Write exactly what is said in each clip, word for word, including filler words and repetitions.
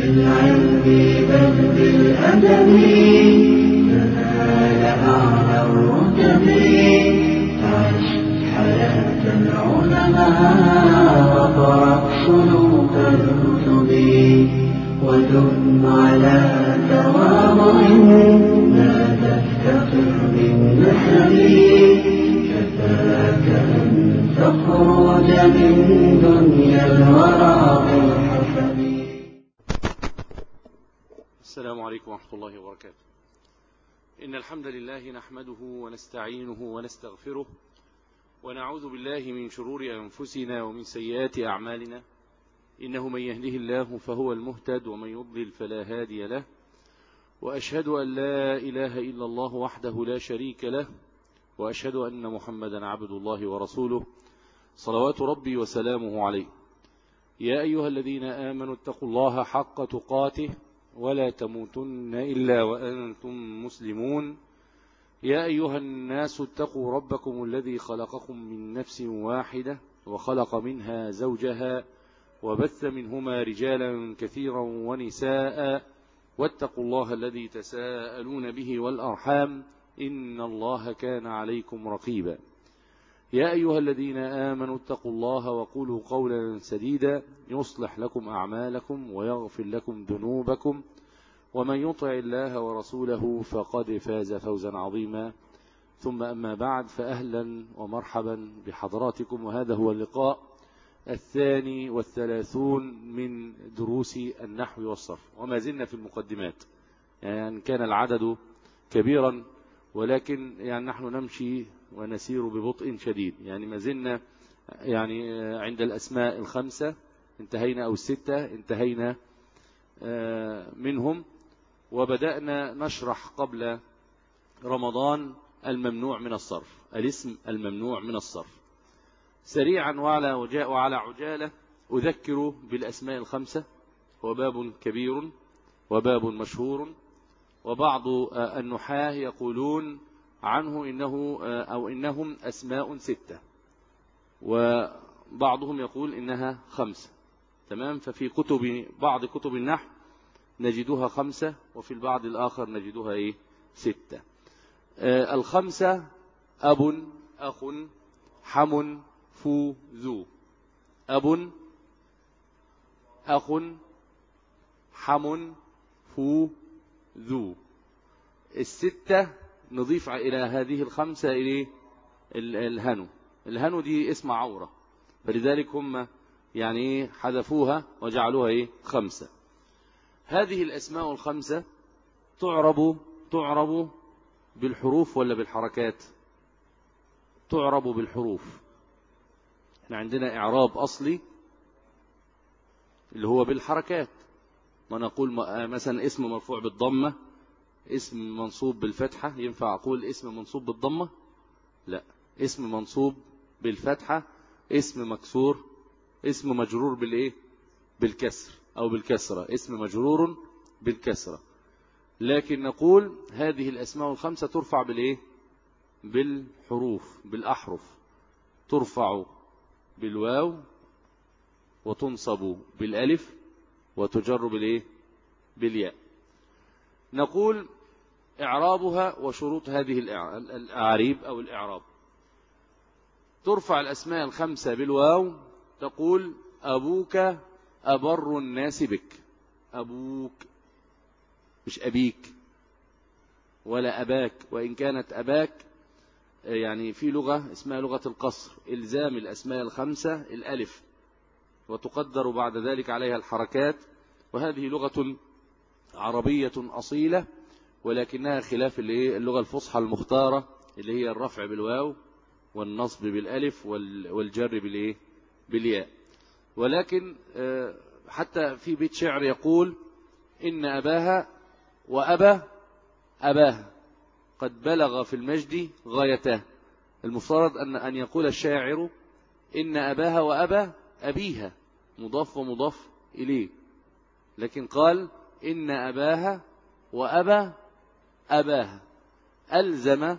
بالعلم بل بالأدب تنال أعلى الرتب. عش حياة العلماء وقرأ سلوك الكتب ودم على تواضع لا تفتخر بالنسب. كفاك أن تخرج من دنيا الورى بالحسب. السلام عليكم ورحمة الله وبركاته. إن الحمد لله نحمده ونستعينه ونستغفره ونعوذ بالله من شرور أنفسنا ومن سيئات أعمالنا. إنه من يهده الله فهو المهتد ومن يضلل فلا هادي له. وأشهد أن لا إله إلا الله وحده لا شريك له، وأشهد أن محمدا عبد الله ورسوله صلوات ربي وسلامه عليه. يا أيها الذين آمنوا اتقوا الله حق تقاته ولا تموتن إلا وأنتم مسلمون. يا أيها الناس اتقوا ربكم الذي خلقكم من نفس واحدة وخلق منها زوجها وبث منهما رجالا كثيرا ونساء، واتقوا الله الذي تساءلون به والأرحام إن الله كان عليكم رقيبا. يا أيها الذين آمنوا اتقوا الله وقولوا قولا سديدا يصلح لكم أعمالكم ويغفر لكم ذنوبكم، ومن يطع الله ورسوله فقد فاز فوزا عظيما. ثم أما بعد، فأهلا ومرحبا بحضراتكم، وهذا هو اللقاء الثاني والثلاثون من دروس النحو والصرف، وما زلنا في المقدمات. يعني كان العدد كبيرا ولكن يعني نحن نمشي ونسير ببطء شديد. يعني ما زلنا يعني عند الأسماء الخمسة انتهينا، أو الستة انتهينا منهم، وبدأنا نشرح قبل رمضان الممنوع من الصرف، الاسم الممنوع من الصرف. سريعا وعلى وعلى عجالة أذكر بالأسماء الخمسة، وباب كبير وباب مشهور، وبعض النحاة يقولون عنه إنه أو إنهم أسماء ستة، وبعضهم يقول إنها خمسة. تمام. ففي كتب بعض كتب النحو نجدها خمسة، وفي البعض الآخر نجدها إيه؟ ستة. آه الخمسة: أب، أخ، حم، فو، ذو. أب، أخ، حم، فو، ذو. الستة نضيف إلى هذه الخمسة إليه الهنو. الهنو دي اسم عورة، فلذلك هم يعني حذفوها وجعلوها إيه؟ خمسة. هذه الأسماء الخمسة تعرب تعرب بالحروف ولا بالحركات؟ تعرب بالحروف. احنا عندنا إعراب أصلي اللي هو بالحركات، ونقول مثلا اسم مرفوع بالضمة، اسم منصوب بالفتحة. ينفع أقول اسم منصوب بالضمة؟ لا. اسم منصوب بالفتحة، اسم مكسور، اسم مجرور بالإيه؟ بالكسر أو بالكسرة، اسم مجرور بالكسرة. لكن نقول هذه الأسماء الخمسة ترفع بالإيه؟ بالحروف، بالأحرف. ترفع بالواو، وتنصب بالألف، وتجر بالإيه؟ بالياء. نقول إعرابها وشروط هذه الأعريب أو الإعراب. ترفع الأسماء الخمسة بالواو. تقول أبوك أبر الناس بك. أبوك، مش أبيك ولا أباك، وإن كانت أباك يعني في لغة اسمها لغة القصر، إلزام الأسماء الخمسة الألف، وتقدر بعد ذلك عليها الحركات. وهذه لغة عربية أصيلة، ولكنها خلاف اللغة الفصحى المختارة اللي هي الرفع بالواو والنصب بالألف والجر بالإيه؟ بالياء. ولكن حتى في بيت شعر يقول: إن أباها وأبا أباها قد بلغ في المجد غايته. المفترض أن أن يقول الشاعر إن أباها وأبا أبيها، مضاف ومضاف إليه، لكن قال إن أباها وأبا أباها، ألزم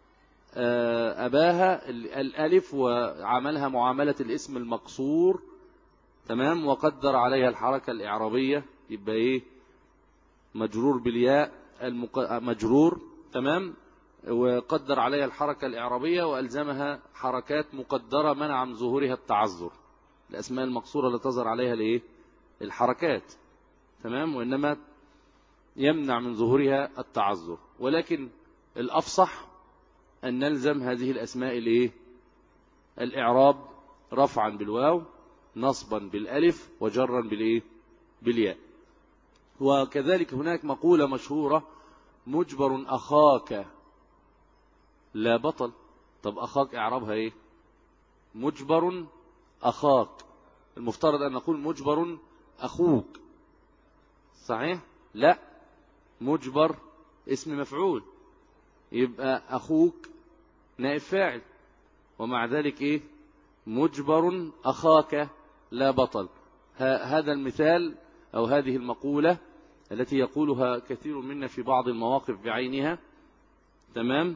أباها الألف وعملها معاملة الاسم المقصور. تمام. وقدر عليها الحركة الإعرابية يبقى إيه؟ مجرور بالياء المق... مجرور. تمام. وقدر عليها الحركة الإعرابية وألزمها حركات مقدرة منع من ظهورها التعذر. الأسماء المقصورة لا تظهر عليها الإيه؟ الحركات. تمام. وإنما يمنع من ظهورها التعذر. ولكن الأفصح أن نلزم هذه الأسماء الإيه؟ الإعراب رفعا بالواو، نصبا بالألف، وجرا بالإيه؟ بالياء. وكذلك هناك مقولة مشهورة: مجبر أخاك لا بطل. طب أخاك إعرابها إيه؟ مجبر أخاك. المفترض أن نقول مجبر أخوك، صحيح؟ لا، مجبر اسم مفعول، يبقى أخوك نائب فاعل، ومع ذلك إيه؟ مجبر أخاك لا بطل. هذا المثال أو هذه المقولة التي يقولها كثير منا في بعض المواقف بعينها، تمام،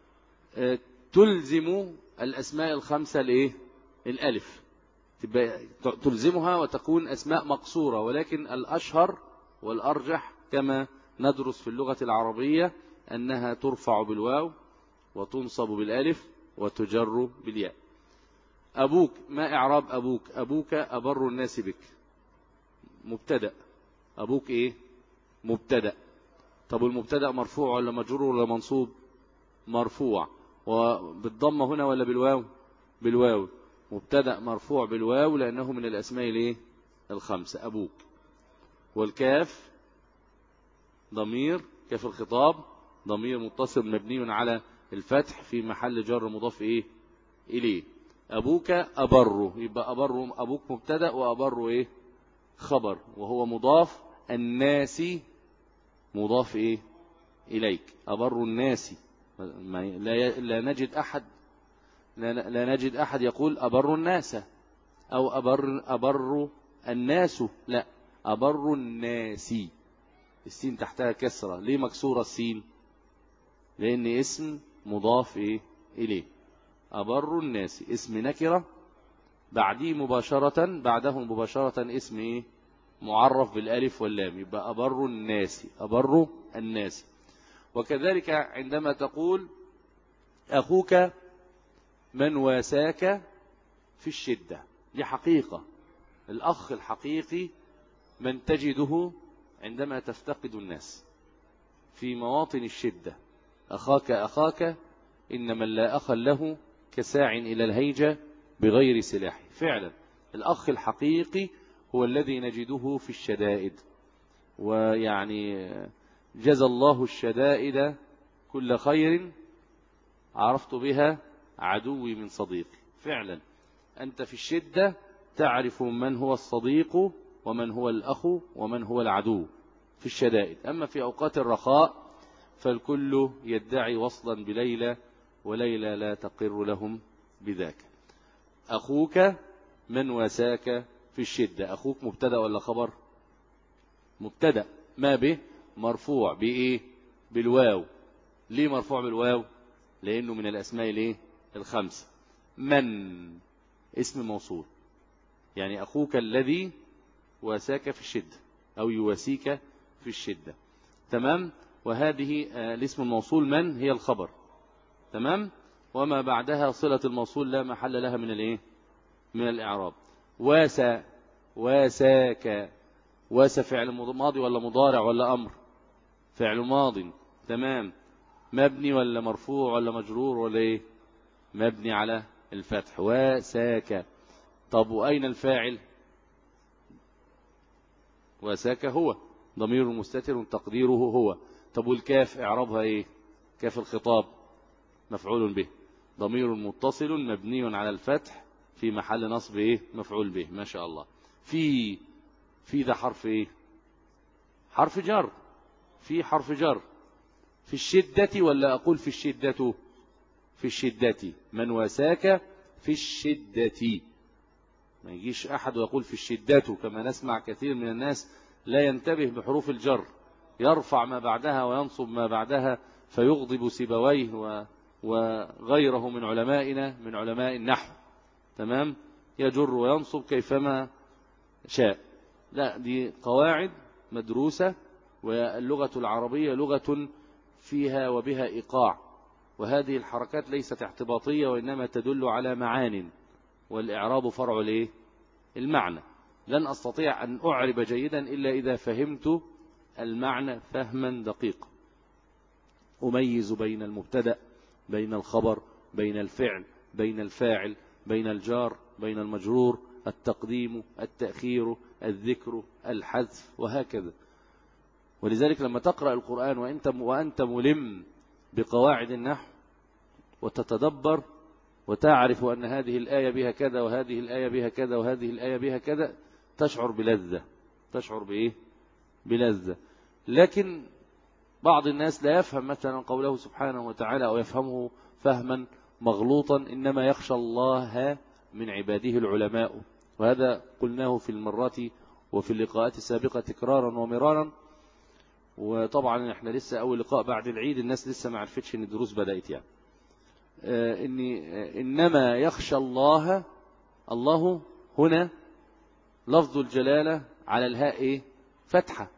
تلزم الأسماء الخمسة الإيه؟ الألف، تلزمها وتكون أسماء مقصورة. ولكن الأشهر والأرجح كما ندرس في اللغة العربية أنها ترفع بالواو وتنصب بالألف وتجر بالياء. أبوك، ما إعراب أبوك؟ أبوك أبر الناس بك، مبتدأ. أبوك إيه؟ مبتدأ. طب المبتدأ مرفوع ولا مجرور ولا منصوب؟ مرفوع. وبالضمة هنا ولا بالواو؟ بالواو. مبتدأ مرفوع بالواو لأنه من الأسماء الإيه؟ الخمسة. أبوك. والكاف ضمير، كاف الخطاب ضمير متصل مبني على الفتح في محل جر مضاف إيه؟ إليه. أبوك أبر، يبقى أبر أبوك مبتدأ وأبر إيه؟ خبر، وهو مضاف. الناس مضاف إيه؟ إليك. أبر الناس، لا, لا نجد أحد لا, لا نجد أحد يقول أبر الناس أو أبر أبر الناس، لا، أبر الناس. السين تحتها كسرة. ليه مكسورة السين؟ لأن اسم مضاف إيه؟ إليه. أبر الناس اسم نكرة، بعديه مباشرة بعده مباشرة اسم إيه؟ معرف بالألف واللام، يبقى أبر الناس، أبر الناس. وكذلك عندما تقول أخوك من واساك في الشدة، دي حقيقة. الأخ الحقيقي من تجده عندما تفتقد الناس في مواطن الشدة. أخاك أخاك إن من لا أخ له كساع إلى الهيجة بغير سلاح. فعلا الأخ الحقيقي هو الذي نجده في الشدائد. ويعني جزى الله الشدائد كل خير عرفت بها عدوي من صديقي. فعلا أنت في الشدة تعرف من هو الصديق ومن هو الأخ ومن هو العدو في الشدائد. أما في أوقات الرخاء فالكل يدعي وصلا بليلى وليلى لا تقر لهم بذاك. أخوك من واساك في الشدة. أخوك مبتدأ ولا خبر؟ مبتدأ. ما به؟ مرفوع بإيه؟ بالواو. ليه مرفوع بالواو؟ لأنه من الأسماء الايه؟ الخمسة. من اسم موصول، يعني أخوك الذي واساك في الشدة أو يواسيك في الشدة. تمام. وهذه الاسم الموصول من هي الخبر. تمام. وما بعدها صلة الموصول لا محل لها من الايه؟ من الإعراب. واسا، واساك. واسا فعل ماضي ولا مضارع ولا أمر؟ فعل ماضي. تمام. مبني ولا مرفوع ولا مجرور ولا ايه؟ مبني على الفتح. واساك. طب وأين الفاعل؟ واساك هو ضمير مستتر تقديره هو. طب والكاف إعرابها ايه؟ كاف الخطاب مفعول به ضمير متصل مبني على الفتح في محل نصب ايه؟ مفعول به. ما شاء الله. في في ذا حرف ايه؟ حرف جر. في حرف جر. في الشدة ولا أقول في الشدة؟ في الشدة. من واساك في الشدة. ما يجيش أحد ويقول في الشدة كما نسمع كثير من الناس لا ينتبه بحروف الجر، يرفع ما بعدها وينصب ما بعدها فيغضب سيبويه و وغيره من علمائنا من علماء النحو. تمام. يجر وينصب كيفما شاء. لا، دي قواعد مدروسة، واللغة العربية لغة فيها وبها إيقاع، وهذه الحركات ليست اعتباطية وإنما تدل على معان، والإعراب فرع ليه؟ المعنى. لن أستطيع أن أعرب جيدا إلا إذا فهمت المعنى فهما دقيقا، أميز بين المبتدأ، بين الخبر، بين الفعل، بين الفاعل، بين الجار، بين المجرور، التقديم، التأخير، الذكر، الحذف، وهكذا. ولذلك لما تقرأ القرآن وأنت وأنت ملم بقواعد النحو وتتدبر وتعرف أن هذه الآية بها كذا وهذه الآية بها كذا وهذه الآية بها كذا، تشعر بلذة. تشعر بإيه؟ بلذة. لكن بعض الناس لا يفهم مثلا قوله سبحانه وتعالى أو يفهمه فهما مغلوطا، إنما يخشى الله من عباده العلماء، وهذا قلناه في المرات وفي اللقاءات السابقة تكرارا ومرارا. وطبعا احنا لسه أول لقاء بعد العيد، الناس لسه ما عرفتش ان الدروس بدأت يعني. آه إني آه إنما يخشى الله، الله هنا لفظ الجلالة على الهاء إيه؟ فتحة،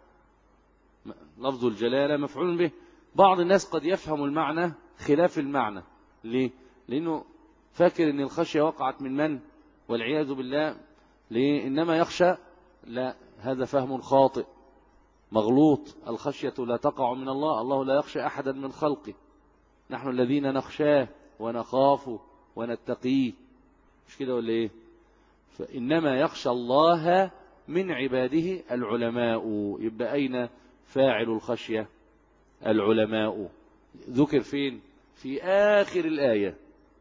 لفظ الجلالة مفعول به. بعض الناس قد يفهم المعنى خلاف المعنى. ليه؟ لأنه فاكر ان الخشية وقعت من من؟ والعياذ بالله. ليه؟ إنما يخشى، لا، هذا فهم خاطئ مغلوط. الخشية لا تقع من الله، الله لا يخشى أحدا من خلقه، نحن الذين نخشاه ونخافه ونتقيه، مش كده ولا ايه؟ فإنما يخشى الله من عباده العلماء. يبقى أين فاعل الخشية؟ العلماء. ذكر فين؟ في آخر الآية،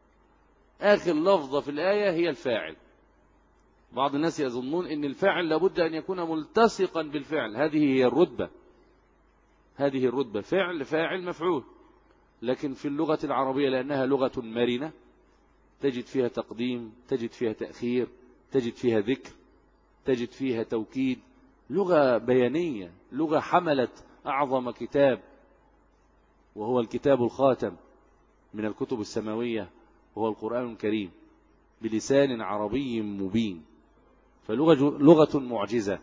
آخر لفظة في الآية هي الفاعل. بعض الناس يظنون أن الفاعل لابد أن يكون ملتصقا بالفعل، هذه هي الرتبة، هذه الرتبة، فعل فاعل مفعول. لكن في اللغة العربية لأنها لغة مرنة، تجد فيها تقديم، تجد فيها تأخير، تجد فيها ذكر، تجد فيها توكيد، لغة بيانية، لغة حملت أعظم كتاب وهو الكتاب الخاتم من الكتب السماوية وهو القرآن الكريم بلسان عربي مبين، فلغة لغة معجزة.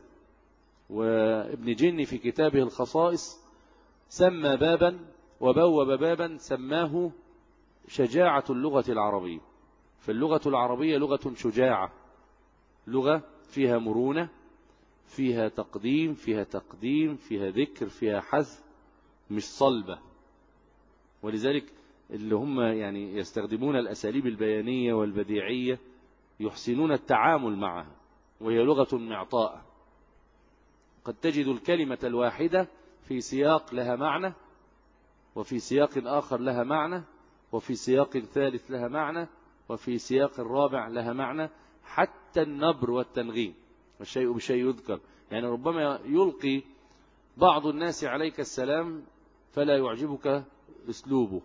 وابن جني في كتابه الخصائص سمى بابا وبوب بابا سماه شجاعة اللغة العربية. فاللغة العربية لغة شجاعة، لغة فيها مرونة، فيها تقديم، فيها تقديم، فيها ذكر، فيها حذف، مش صلبة. ولذلك اللي هم يعني يستخدمون الأساليب البيانية والبديعية يحسنون التعامل معها، وهي لغة معطاءة. قد تجد الكلمة الواحدة في سياق لها معنى، وفي سياق آخر لها معنى، وفي سياق ثالث لها معنى، وفي سياق رابع لها معنى، حتى النبر والتنغيم، والشيء بشيء يذكر. يعني ربما يلقي بعض الناس عليك السلام فلا يعجبك أسلوبه،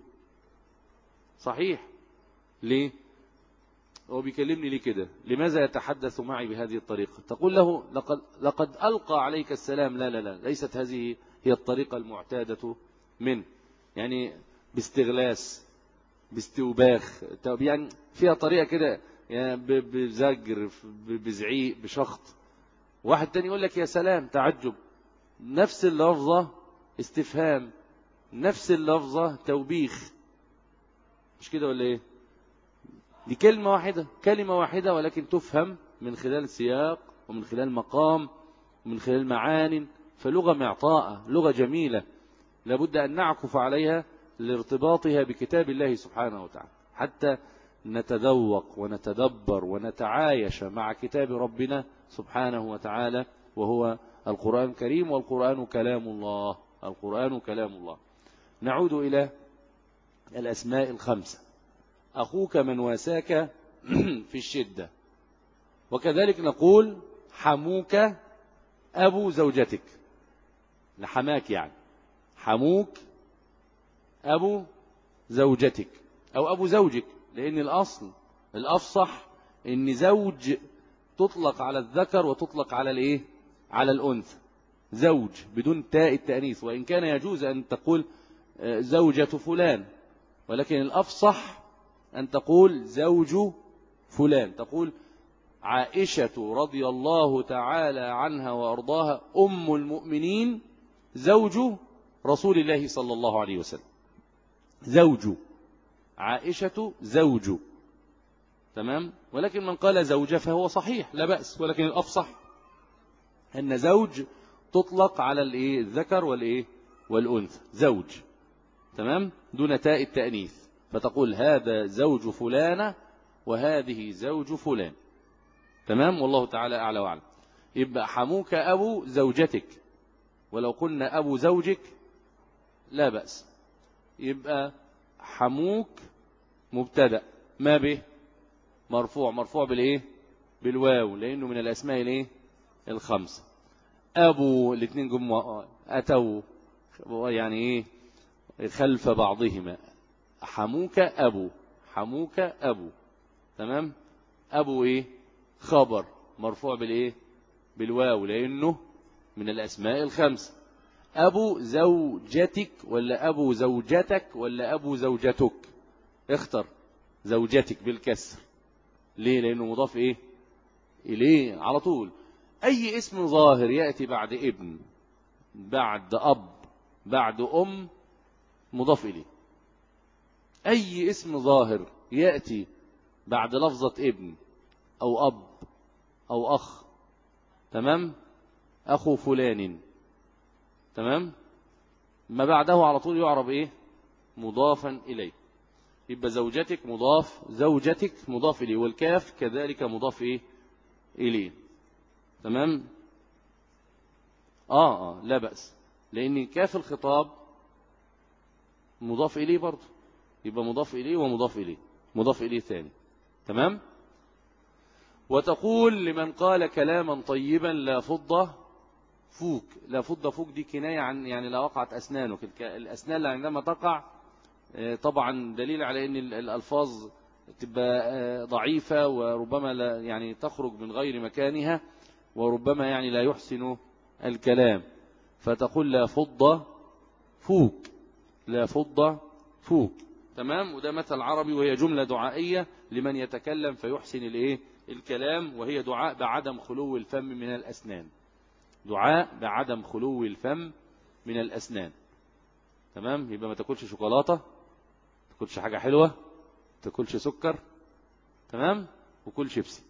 صحيح؟ ليه؟ هو بيكلمني ليه كده؟ لماذا يتحدث معي بهذه الطريقة؟ تقول له لقد, لقد ألقى عليك السلام. لا لا لا، ليست هذه هي الطريقة المعتادة منه، يعني باستغلاس، باستوباخ، يعني فيها طريقة كده، يعني بزجر، بزعيق، بشخط. واحد تاني يقول لك يا سلام، تعجب. نفس اللفظة استفهام، نفس اللفظة توبيخ، مش كده ولا ايه؟ دي كلمة واحدة، كلمة واحدة، ولكن تفهم من خلال سياق ومن خلال مقام ومن خلال معان. فلغة معطاءة، لغة جميلة، لابد أن نعكف عليها لارتباطها بكتاب الله سبحانه وتعالى، حتى نتذوق ونتدبر ونتعايش مع كتاب ربنا سبحانه وتعالى، وهو القرآن الكريم. والقرآن كلام الله، القرآن كلام الله. نعود إلى الأسماء الخمسة. أخوك من واساك في الشدة. وكذلك نقول حموك أبو زوجتك، لحماك يعني، حموك أبو زوجتك أو أبو زوجك، لأن الأصل الأفصح إن زوج تطلق على الذكر وتطلق على الإيه؟ على الأنثى، زوج بدون تاء التأنيث، وإن كان يجوز أن تقول زوجة فلان، ولكن الأفصح أن تقول زوج فلان، تقول عائشة رضي الله تعالى عنها وأرضاها أم المؤمنين زوج رسول الله صلى الله عليه وسلم، زوج عائشة زوج، تمام. ولكن من قال زوجة فهو صحيح لا بأس، ولكن الأفصح أن زوج تطلق على الإيه الذكر والإيه والأنثى، زوج، تمام، دون تاء التأنيث، فتقول هذا زوج فلانة وهذه زوج فلان، تمام. والله تعالى أعلى وأعلم. يبقى حموك أبو زوجتك، ولو قلنا أبو زوجك لا بأس. يبقى حموك مبتدأ، ما به مرفوع، مرفوع بالإيه بالواو، لأنه من الأسماء الإيه الخمسة. أبو الاثنين جم أتوا يعني إيه خلف بعضهما، حموك أبو، حموك أبو، تمام. أبو إيه خبر مرفوع بالإيه بالواو، لأنه من الأسماء الخمسة. أبو زوجتك ولا أبو زوجتك ولا أبو زوجتك؟ اختر زوجتك بالكسر، ليه؟ لأنه مضاف إيه إليه على طول. أي اسم ظاهر يأتي بعد ابن، بعد أب، بعد أم، مضاف إليه. أي اسم ظاهر يأتي بعد لفظة ابن أو أب أو أخ، تمام، أخو فلان، تمام، ما بعده على طول يعرب إيه مضافا إليه. يبقى زوجتك مضاف، زوجتك مضاف إليه، والكاف كذلك مضاف إيه إليه، تمام. آه آه لا بأس، لأن كاف الخطاب مضاف إليه برضه، يبقى مضاف إليه ومضاف إليه، مضاف إليه ثاني، تمام. وتقول لمن قال كلاما طيبا لا فضة فوك، لا فضة فوك دي كناية عن يعني لا وقعت أسنانك، الأسنان اللي عندما تقع طبعا دليل على أن الألفاظ تبقى ضعيفة، وربما لا يعني تخرج من غير مكانها، وربما يعني لا يحسن الكلام، فتقول لا فضة فوك، لا فضة فوك، تمام. وده مثل عربي، وهي جملة دعائية لمن يتكلم فيحسن الايه الكلام، وهي دعاء بعدم خلو الفم من الأسنان، دعاء بعدم خلو الفم من الأسنان، تمام. يبقى ما تاكلش شوكولاتة، ما تاكلش حاجة حلوة، ما تاكلش سكر، تمام، وكل شيبسي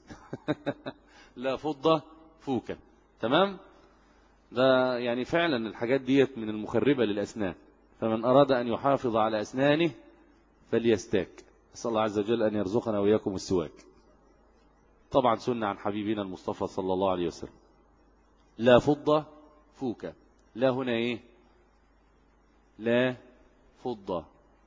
لا فضة فوكا، تمام. ده يعني فعلا الحاجات ديت من المخربة للأسنان، فمن أراد أن يحافظ على أسنانه فليستاك. أسأل الله عز وجل أن يرزقنا وإياكم السواك، طبعا سنة عن حبيبنا المصطفى صلى الله عليه وسلم. لا فضة فوكا، لا هنا إيه لا فضة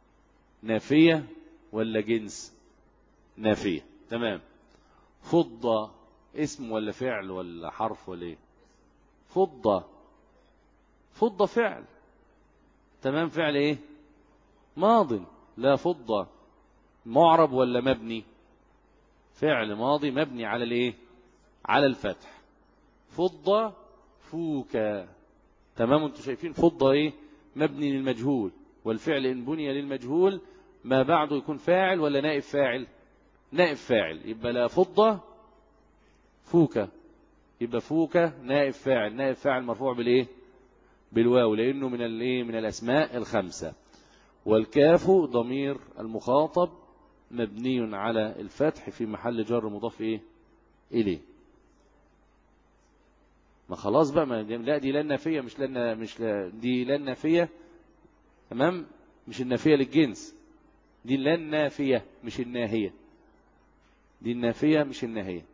نافية ولا جنس؟ نافية، تمام. فضة اسم ولا فعل ولا حرف ولا إيه؟ فضة، فضة فعل، تمام، فعل إيه ماضي. لا فضة معرب ولا مبني؟ فعل ماضي مبني على الإيه على الفتح. فضة فوكا، تمام. انتوا شايفين فضة إيه مبني للمجهول، والفعل إن بني للمجهول ما بعده يكون فاعل ولا نائب فاعل؟ نائب فاعل. يبقى لا فضة فوكا، يبقى فوكا نائب فاعل، نائب فاعل مرفوع بالإيه بالواو، لأنه من الإيه من الأسماء الخمسة. والكاف ضمير المخاطب مبني على الفتح في محل جر مضاف إيه إليه. ما خلاص بقى، ما لا دي لا النافية، مش لنا مش لا دي لا النافية، تمام، مش النافية للجنس، دي لا النافية مش الناهية، دي النافية مش الناهية.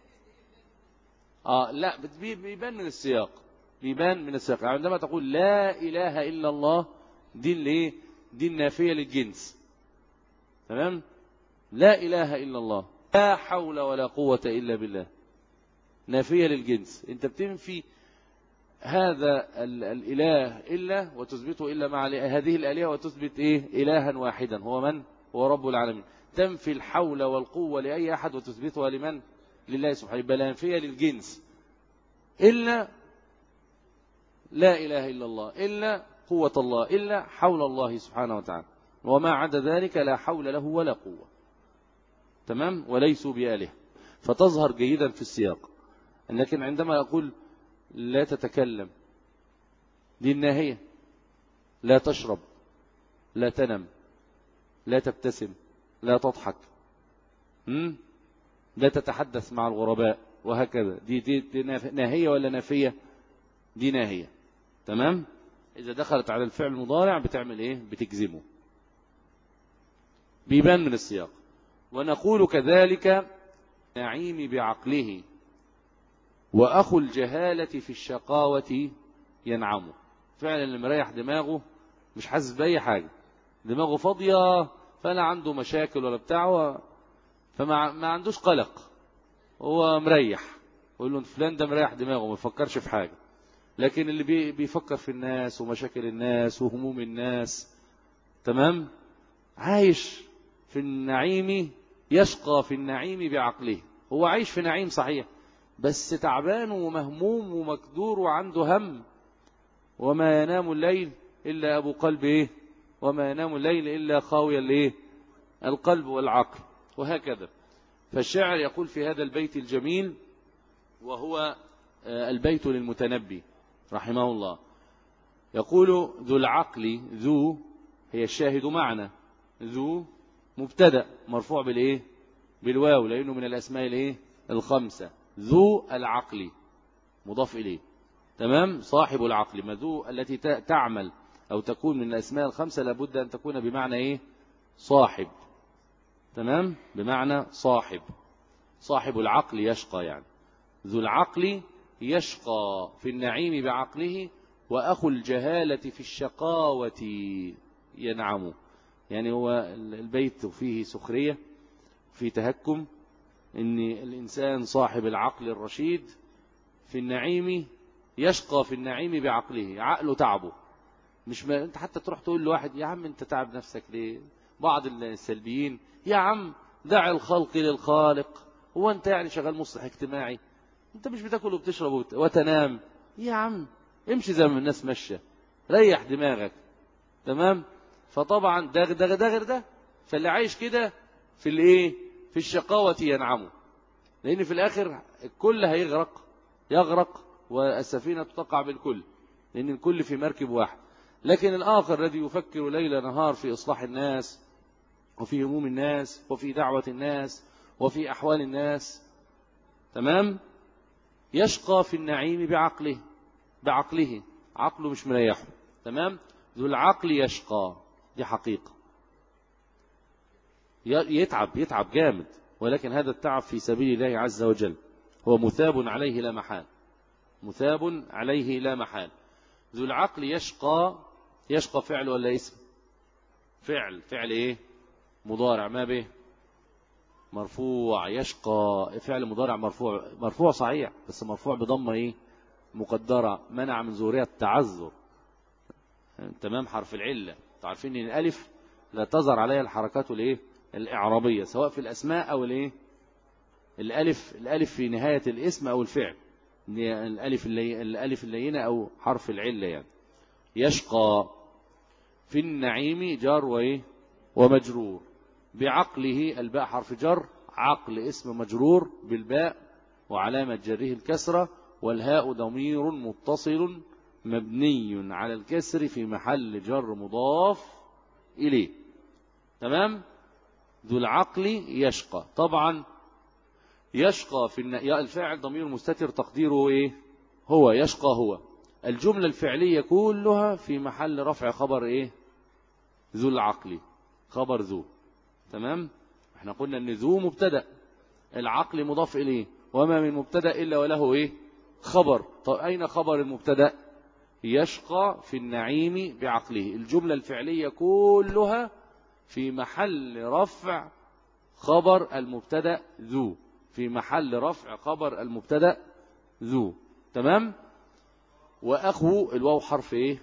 اه لا بيبان من السياق، بيبان من السياق. عندما تقول لا إله إلا الله، دي اللي دي النافية للجنس، تمام. لا إله إلا الله، لا حول ولا قوة إلا بالله، نافية للجنس. انت بتنفي هذا الإله إلا وتثبته إلا مع هذه الآلهة، وتثبت إيه إلها واحدا هو من هو رب العالمين. تنفي الحول والقوة لأي أحد وتثبتها لمن؟ لله سبحانه. يبقى نافية للجنس، إلا لا إله إلا الله، إلا قوة الله، إلا حول الله سبحانه وتعالى، وما عدا ذلك لا حول له ولا قوة، تمام. وليسوا بآله. فتظهر جيدا في السياق. لكن عندما أقول لا تتكلم، دي الناهية، لا تشرب، لا تنم، لا تبتسم، لا تضحك، لا تتحدث مع الغرباء، وهكذا. دي, دي, دي ناهية ولا نافية؟ دي ناهية. تمام. إذا دخلت على الفعل المضارع بتعمل إيه؟ بتجزمه، بيبان من السياق. ونقول كذلك نعيم بعقله وأخو الجهالة في الشقاوة ينعمه. فعلا اللي مريح دماغه مش حاسس بأي حاجة، دماغه فاضية، فلا عنده مشاكل ولا بتاعه، فما ما عندوش قلق، هو مريح. يقول له فلان ده مريح دماغه ما يفكرش في حاجة. لكن اللي بي بيفكر في الناس ومشاكل الناس وهموم الناس، تمام، عايش في النعيم، يشقى في النعيم بعقله. هو عايش في نعيم صحيح، بس تعبان ومهموم ومكدور وعنده هم. وما ينام الليل إلا أبو قلب إيه؟ وما ينام الليل إلا خاوي الإيه؟ القلب والعقل، وهكذا. فالشاعر يقول في هذا البيت الجميل، وهو البيت للمتنبي رحمه الله، يقول ذو العقل، ذو هي الشاهد معنا، ذو مبتدأ مرفوع بالإيه؟ بالواو، لأنه من الأسماء الإيه؟ الخمسة. ذو العقل مضاف إليه، تمام، صاحب العقل. ما ذو التي تعمل أو تكون من الأسماء الخمسة لابد أن تكون بمعنى إيه؟ صاحب، تمام، بمعنى صاحب. صاحب العقل يشقى، يعني ذو العقل يشقى في النعيم بعقله، وأخو الجهالة في الشقاوة ينعم. يعني هو البيت فيه سخرية، فيه تهكم، إن الإنسان صاحب العقل الرشيد في النعيم يشقى في النعيم بعقله، عقله تعبه. مش ما انت حتى تروح تقول لواحد يا عم انت تعب نفسك ليه؟ بعض السلبيين يا عم دع الخلق للخالق، هو انت يعني شغال مصلح اجتماعي؟ انت مش بتاكل وبتشرب وتنام؟ يا عم امشي زي ما الناس ماشيه، ريح دماغك، تمام. فطبعا ده ده ده غير ده. فاللي عايش كده في الايه؟ في الشقاوة ينعمه، لان في الاخر الكل هيغرق، يغرق والسفينة تقع بالكل، لان الكل في مركب واحد. لكن الآخر الذي يفكر ليل نهار في إصلاح الناس وفي هموم الناس وفي دعوة الناس وفي أحوال الناس، تمام، يشقى في النعيم بعقله، بعقله عقله مش مريحه، تمام. ذو العقل يشقى، دي حقيقة، يتعب يتعب جامد، ولكن هذا التعب في سبيل الله عز وجل، هو مثاب عليه لا محال، مثاب عليه لا محال. ذو العقل يشقى، يشقى فعل ولا اسم؟ فعل. فعل ايه؟ مضارع، ما به؟ مرفوع. يشقى فعل مضارع مرفوع، مرفوع صحيح، بس مرفوع بضمه ايه؟ مقدرة، منع من ظهورها التعذر، تمام، حرف العلة. تعرفين ان الالف لا تظهر عليها الحركات الايه؟ الاعرابية، سواء في الاسماء او الايه؟ الالف، الالف في نهاية الاسم او الفعل، الالف اللي الالف اللينة او حرف العلة يعني. يشقى في النعيم جار وايه؟ ومجرور. بعقله الباء حرف جر، عقل اسم مجرور بالباء وعلامة جره الكسرة، والهاء ضمير متصل مبني على الكسر في محل جر مضاف إليه، تمام. ذو العقل يشقى، طبعا يشقى في الفاعل ضمير مستتر تقديره ايه؟ هو. يشقى هو. الجملة الفعلية كلها في محل رفع خبر ايه؟ ذو العقل، خبر ذو، تمام. احنا قلنا ان ذو مبتدأ، العقل مضاف اليه، وما من مبتدأ الا وله ايه؟ خبر. طيب اين خبر المبتدأ؟ يشقى في النعيم بعقله. الجملة الفعلية كلها في محل رفع خبر المبتدأ ذو، في محل رفع خبر المبتدأ ذو، تمام. وأخو الواو حرف ايه؟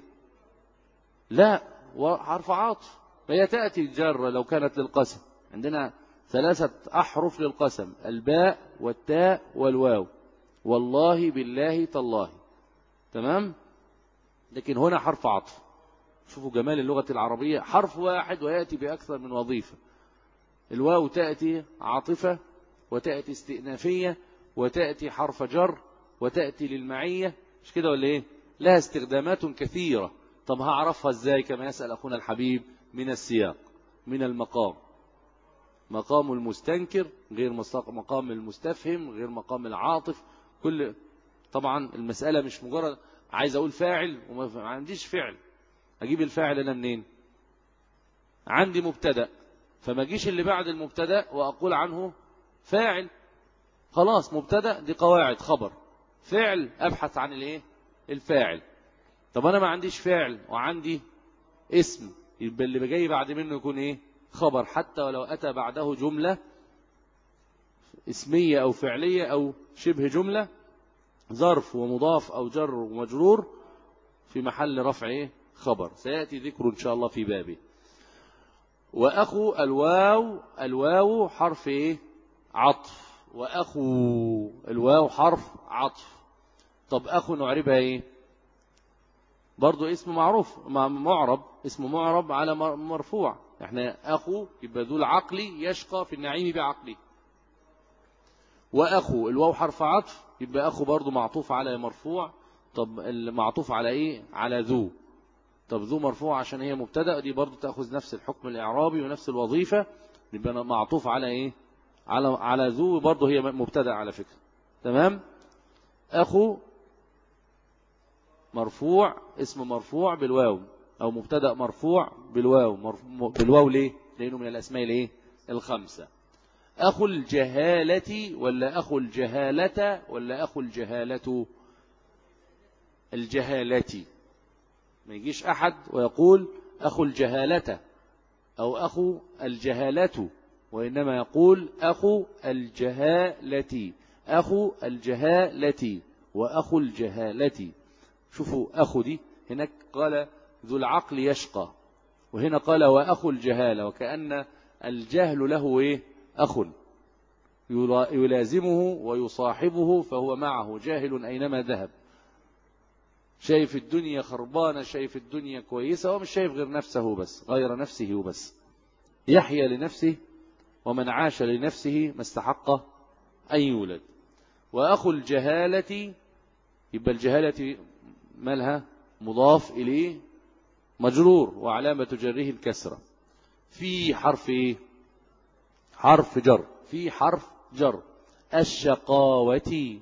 لا، حرف عاطف، فهي تأتي الجارة لو كانت للقسم. عندنا ثلاثة أحرف للقسم، الباء والتاء والواو، والله بالله تالله، تمام. لكن هنا حرف عطف. شوفوا جمال اللغة العربية، حرف واحد ويأتي بأكثر من وظيفة. الواو تأتي عاطفة وتأتي استئنافية وتأتي حرف جر وتأتي للمعية، مش كده ولا ايه؟ لها استخدامات كثيرة. طب هعرفها ازاي كما يسأل أخونا الحبيب؟ من السياق، من المقام. مقام المستنكر غير مقام المستفهم غير مقام العاطف. كل طبعا المسألة مش مجرد عايز أقول فاعل وما عنديش فعل، أجيب الفاعل أنا منين؟ عندي مبتدأ، فما اجيش اللي بعد المبتدأ وأقول عنه فاعل. خلاص مبتدأ دي قواعد، خبر فعل أبحث عن الايه؟ الفاعل. طب أنا ما عنديش فعل وعندي اسم، يبقى اللي جاي بعد منه يكون ايه؟ خبر، حتى ولو أتى بعده جملة اسمية أو فعلية أو شبه جملة، ظرف ومضاف أو جر ومجرور في محل رفع ايه؟ خبر. سيأتي ذكر إن شاء الله في بابه. وأخو الواو، الواو حرف ايه؟ عطف. وأخو الواو حرف عطف. طب أخو نعربها ايه؟ برضو اسم معروف معرب، اسم معرب على مرفوع. احنا أخو يبقى ذو العقل يشقى في النعيم بعقله. وأخو الواو حرف عطف، يبقى أخو برضو معطوف على مرفوع. طب المعطوف على ايه؟ على ذو. طب ذو مرفوع عشان هي مبتدأ، دي برضو تأخذ نفس الحكم الإعرابي ونفس الوظيفة، يبقى معطوف على ايه؟ على على ذو، برضو هي مبتدأ على فكرة. تمام. أخو مرفوع، اسم مرفوع بالواو، أو مبتدأ مرفوع بالواو. بالواو ليه؟ لأنه من الأسماء الايه؟ الخمسة. أخو الجهالة ولا أخو الجهالة ولا أخو الجهالة؟ الجهالة. ما يجيش أحد ويقول أخو الجهالة أو أخو الجهالة، وإنما يقول أخو الجهالة، أخو الجهالة وأخو الجهالة. شوفوا أخو دي هناك قال ذو العقل يشقى، وهنا قال وأخو الجهالة، وكأن الجهل له إيه؟ أخ يلازمه ويصاحبه، فهو معه جاهل أينما ذهب. شايف الدنيا خربانة، شايف الدنيا كويسة، ومش شايف غير نفسه بس، غير نفسه وبس. يحيى لنفسه، ومن عاش لنفسه ما استحق أن يولد. وأخو الجهالة، يبقى الجهالة مالها؟ مضاف إليه مجرور، وعلامة جره الكسرة. في حرف إيه؟ حرف جر. في حرف جر. الشقاوة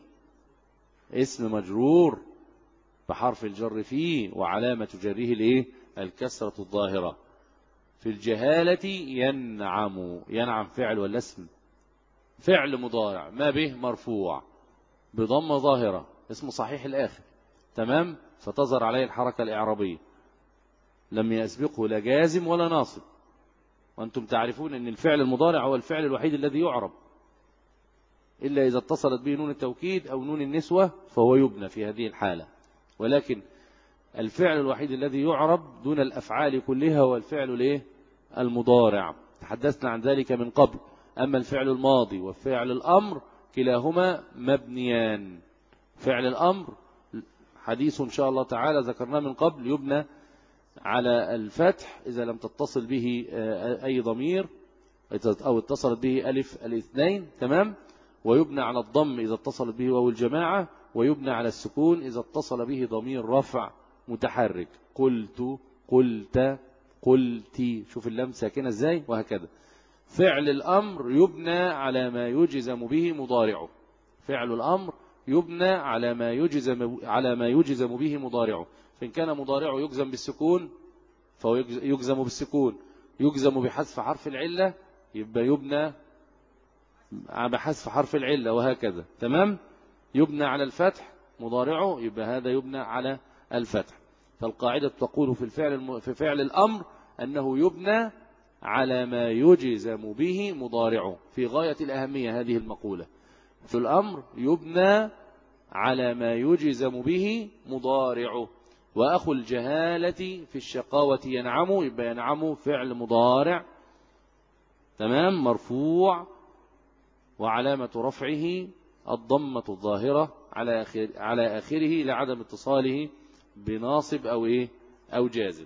اسم مجرور بحرف الجر فيه، وعلامة جره الايه؟ الكسرة الظاهرة. في الجهالة ينعم. ينعم فعل ولا اسم؟ فعل مضارع ما به مرفوع بضمة ظاهرة، اسم صحيح الآخر. تمام. فتظهر عليه الحركة الإعرابية، لم يسبقه لا جازم ولا ناصب. وأنتم تعرفون أن الفعل المضارع هو الفعل الوحيد الذي يعرب، إلا إذا اتصلت به نون التوكيد أو نون النسوة فهو يبنى في هذه الحالة. ولكن الفعل الوحيد الذي يعرب دون الأفعال كلها هو الفعل الايه؟ المضارع. تحدثنا عن ذلك من قبل. أما الفعل الماضي وفعل الأمر كلاهما مبنيان. فعل الأمر حديث إن شاء الله تعالى ذكرناه من قبل، يبنى على الفتح إذا لم تتصل به أي ضمير أو اتصلت به ألف الاثنين. تمام. ويبنى على الضم إذا اتصلت به واو الجماعة، ويبنى على السكون إذا اتصل به ضمير رفع متحرك. قلت، قلت، قلتي. شوف اللام ساكنة ازاي، وهكذا. فعل الأمر يبنى على ما يجزم به مضارعه. فعل الأمر يبنى على ما يجزم على ما يجزم به مضارعه. فإن كان مضارعه يجزم بالسكون فهو يجزم بالسكون، يجزم بحذف حرف العلة يبقى يبنى بحذف حرف العلة، وهكذا. تمام. يبنى على الفتح مضارعه يبقى هذا يبنى على الفتح. فالقاعدة تقول في الفعل في فعل الأمر أنه يبنى على ما يجزم به مضارعه. في غاية الأهمية هذه المقولة. في الأمر يبنى على ما يجزم به مضارعه. وأخو الجهالة في الشقاوة ينعم، يبقى ينعم فعل مضارع. تمام. مرفوع، وعلامة رفعه الضمة الظاهرة على آخر على آخره لعدم اتصاله بناصب أو إيه أو جازم.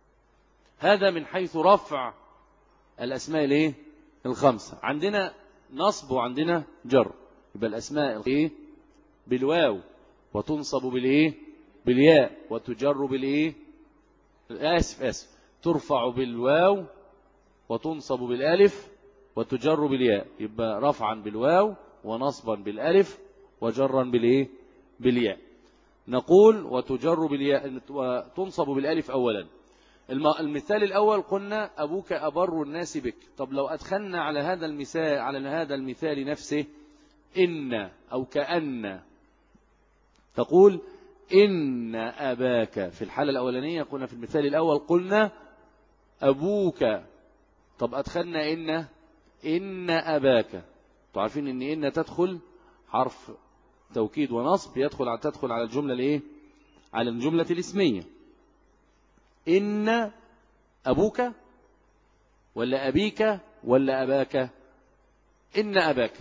هذا من حيث رفع الأسماء الإيه الخمسة. عندنا نصب وعندنا جر. يبقى الأسماء إيه؟ بالواو، وتنصب بالإيه؟ بالياء، وتجر بالإيه؟ آسف آسف ترفع بالواو وتنصب بالألف وتجر بالياء. يبقى رفعا بالواو ونصبا بالألف وجرا بالإيه؟ بالياء. نقول وتجر بالياء وتنصب بالألف أولا. المثال الأول قلنا أبوك أبر الناس بك. طب لو أدخلنا على هذا المثال على هذا المثال نفسه إن أو كأن، تقول إن أباك. في الحالة الأولانية قلنا في المثال الأول قلنا أبوك. طب أدخلنا إن إن أباك. تعرفين إن إن تدخل حرف توكيد ونصب يدخل على تدخل على الجملة الإيه؟ على الجملة الاسمية. إن أبوك ولا أبيك ولا أباك؟ إن أباك.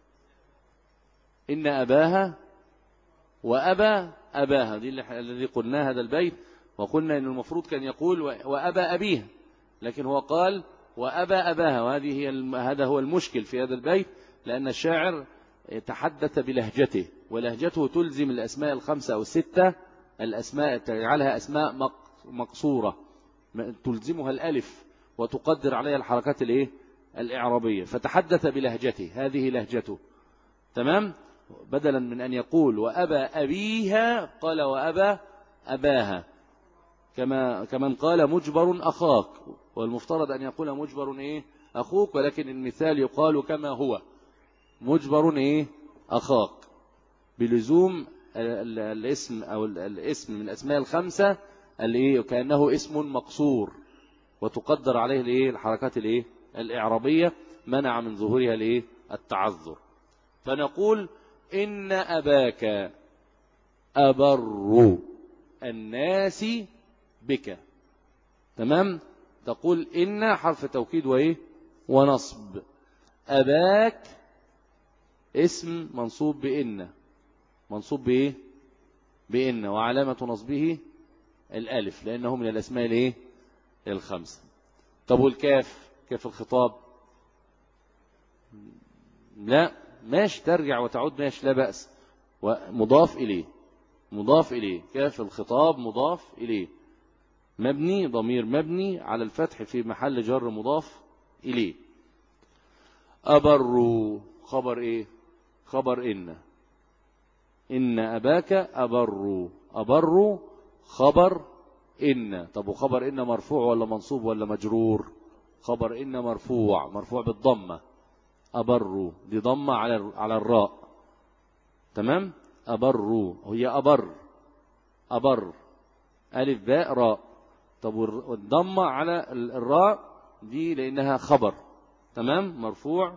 إن أباها وأبا أباها، دي الذي قلنا هذا البيت، وقلنا إن المفروض كان يقول وأبا أبيها، لكن هو قال وأبا أباها، وهذه هي هذا هو المشكل في هذا البيت، لأن الشاعر تحدث بلهجته، ولهجته تلزم الأسماء الخمسة أو الستة الأسماء، تجعلها أسماء مقصورة تلزمها الألف وتقدر عليها الحركات الإيه؟ الإعرابية. فتحدث بلهجته، هذه لهجته. تمام؟ بدلا من أن يقول وأبا أبيها قال وأبا أباها، كما كمن قال مجبر أخاك، والمفترض أن يقول مجبر إيه؟ أخوك، ولكن المثال يقال كما هو مجبر إيه؟ أخاك، بلزوم الاسم أو الاسم من الأسماء الخمسة اللي إيه؟ كأنه اسم مقصور وتقدر عليه الإيه؟ الحركات الإيه؟ الإعرابية، منع من ظهورها الإيه؟ التعذر. فنقول إن أباك أبر الناس بك. تمام؟ تقول إن حرف توكيد وإيه؟ ونصب. أباك اسم منصوب بإن، منصوب بإيه؟ بإن، وعلامة نصبه الألف لأنه من الأسماء الإيه؟ الخمسة. طب والكاف؟ كيف الخطاب؟ لا ماشي، ترجع وتعود ماشي لا بأس، ومضاف إليه، مضاف إليه. كاف الخطاب مضاف إليه، مبني، ضمير مبني على الفتح في محل جر مضاف إليه. أبر خبر إيه؟ خبر إن. إن أباك أبر، أبر خبر إن. طب وخبر إن مرفوع ولا منصوب ولا مجرور؟ خبر إن مرفوع، مرفوع بالضمة. أبر دي ضمة على على الراء. تمام؟ أبر هي أبر، أبر ألف باء راء. طب والضمة على الراء دي لأنها خبر. تمام؟ مرفوع،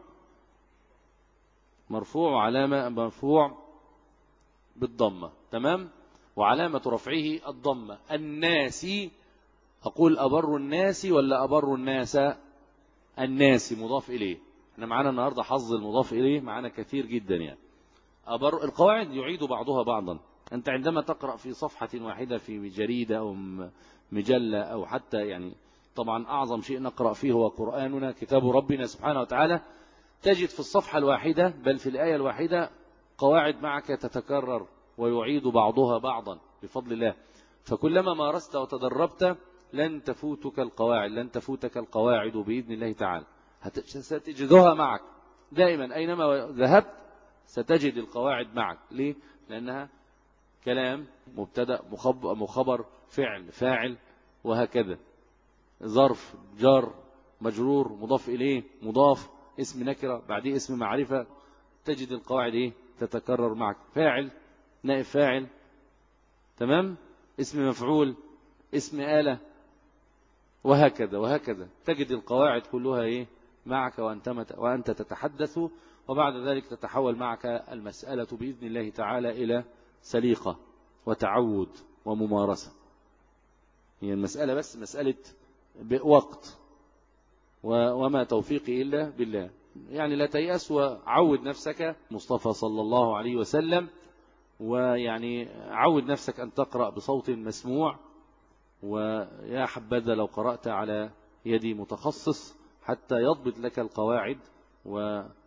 مرفوع علامة مرفوع بالضمة. تمام؟ وعلامة رفعه الضمة. الناس، أقول أبر الناس ولا أبر الناس؟ الناس مضاف إليه. احنا معانا النهاردة حظ المضاف إليه معانا كثير جدا يعني. أبر القواعد يعيد بعضها بعضا. أنت عندما تقرأ في صفحة واحدة في جريدة أو مجلة أو حتى يعني طبعا أعظم شيء نقرأ فيه هو قرآننا كتاب ربنا سبحانه وتعالى، تجد في الصفحة الواحدة بل في الآية الواحدة قواعد معك تتكرر ويعيد بعضها بعضا بفضل الله. فكلما مارست وتدربت لن تفوتك القواعد، لن تفوتك القواعد بإذن الله تعالى، ستجدها معك دائما أينما ذهبت، ستجد القواعد معك. ليه؟ لأنها كلام مبتدأ مخبر فعل فاعل وهكذا، ظرف جار مجرور مضاف إليه مضاف اسم نكرة بعديه اسم معرفة، تجد القواعد إيه؟ تتكرر معك. فاعل نائب فاعل، تمام، اسم مفعول اسم آلة، وهكذا وهكذا، تجد القواعد كلها إيه؟ معك وأنت, وأنت تتحدث، وبعد ذلك تتحول معك المسألة بإذن الله تعالى إلى سليقة وتعود وممارسة. هي المسألة بس مسألة بوقت، وما توفيقي إلا بالله. يعني لا تيأس وعود نفسك، مصطفى صلى الله عليه وسلم، ويعني عود نفسك أن تقرأ بصوت مسموع، ويا حبذا لو قرأت على يد متخصص حتى يضبط لك القواعد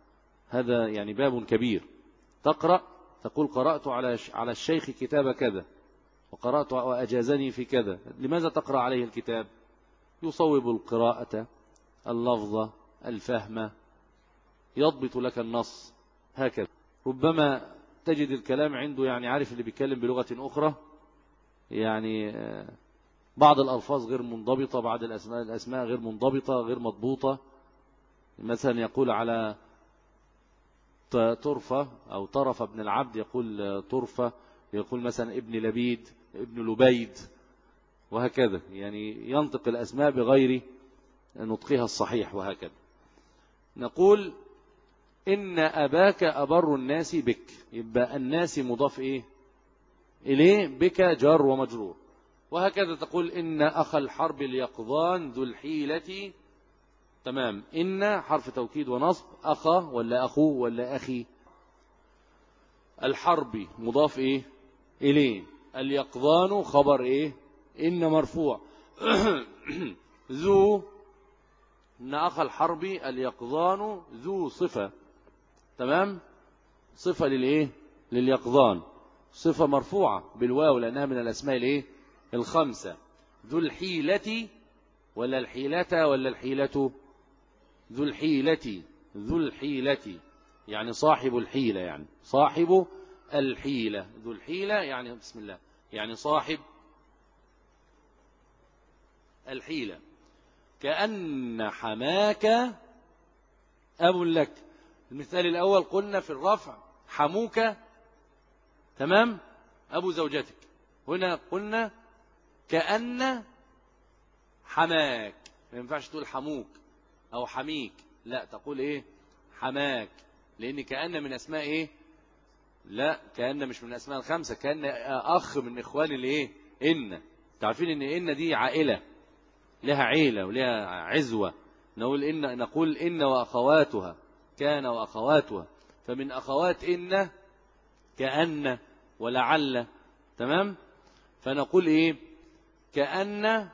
هذا يعني باب كبير. تقرأ تقول قرأت على على الشيخ كتاب كذا، وقرأت وأجازني في كذا. لماذا تقرأ عليه الكتاب؟ يصوب القراءة، اللفظة، الفهم، يضبط لك النص، هكذا. ربما تجد الكلام عنده يعني عارف اللي بيتكلم بلغة أخرى، يعني بعض الألفاظ غير منضبطة، بعض الأسماء الأسماء غير منضبطة غير مضبوطة. مثلا يقول على طرفة أو طرف ابن العبد يقول طرفة، يقول مثلا ابن لبيد، ابن لبيد، وهكذا. يعني ينطق الأسماء بغير نطقها الصحيح وهكذا. نقول إن أباك أبر الناس بك، يبقى الناس مضاف إيه إليه، بك جار ومجرور. وهكذا تقول إن أخ الحرب اليقظان ذو الحيلة، تمام. إن حرف توكيد ونصب، أخا ولا أخو ولا أخي. الحرب مضاف إيه إليه، اليقظان خبر إيه، إن مرفوع. ذو، إن أخ الحرب اليقظان ذو صفة، تمام، صفة للإيه لليقظان، صفة مرفوعة بالواو لأنها من الأسماء الإيه الخمسة. ذو الحيلة ولا الحيلة ولا الحيلة، ذو الحيلة، ذو الحيلة يعني صاحب الحيلة، يعني صاحب الحيلة. ذو الحيلة يعني بسم الله يعني صاحب الحيلة. كأن حماك أب لك. المثال الأول قلنا في الرفع حموك، تمام، أبو زوجتك. هنا قلنا كأن حماك، ما ينفعش تقول حموك أو حميك، لا تقول إيه حماك، لأن كأن من أسماء إيه، لا كأن مش من أسماء الخمسة، كأن أخ من إخوان الإيه إن. تعرفين إن إن دي عائلة، لها عيلة ولها عزوة. نقول إن نقول إن وأخواتها، كان وأخواتها، فمن أخوات إن كأن ولعل، تمام. فنقول إيه كأن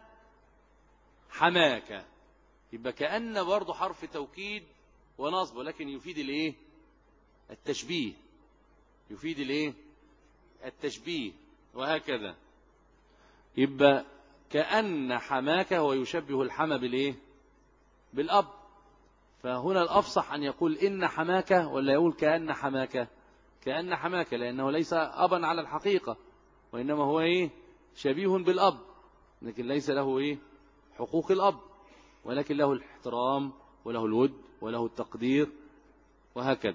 حماك، يبقى كأن برضو حرف توكيد ونصب، ولكن يفيد الإيه التشبيه، يفيد الإيه التشبيه، وهكذا. يبقى كأن حماك هو يشبه الحمى بالإيه بالأب. فهنا الأفصح أن يقول إن حماك ولا يقول كأن حماك، كأن حماك، لأنه ليس أبا على الحقيقة، وإنما هو إيه شبيه بالأب، لكن ليس له إيه حقوق الأب، ولكن له الاحترام وله الود وله التقدير، وهكذا.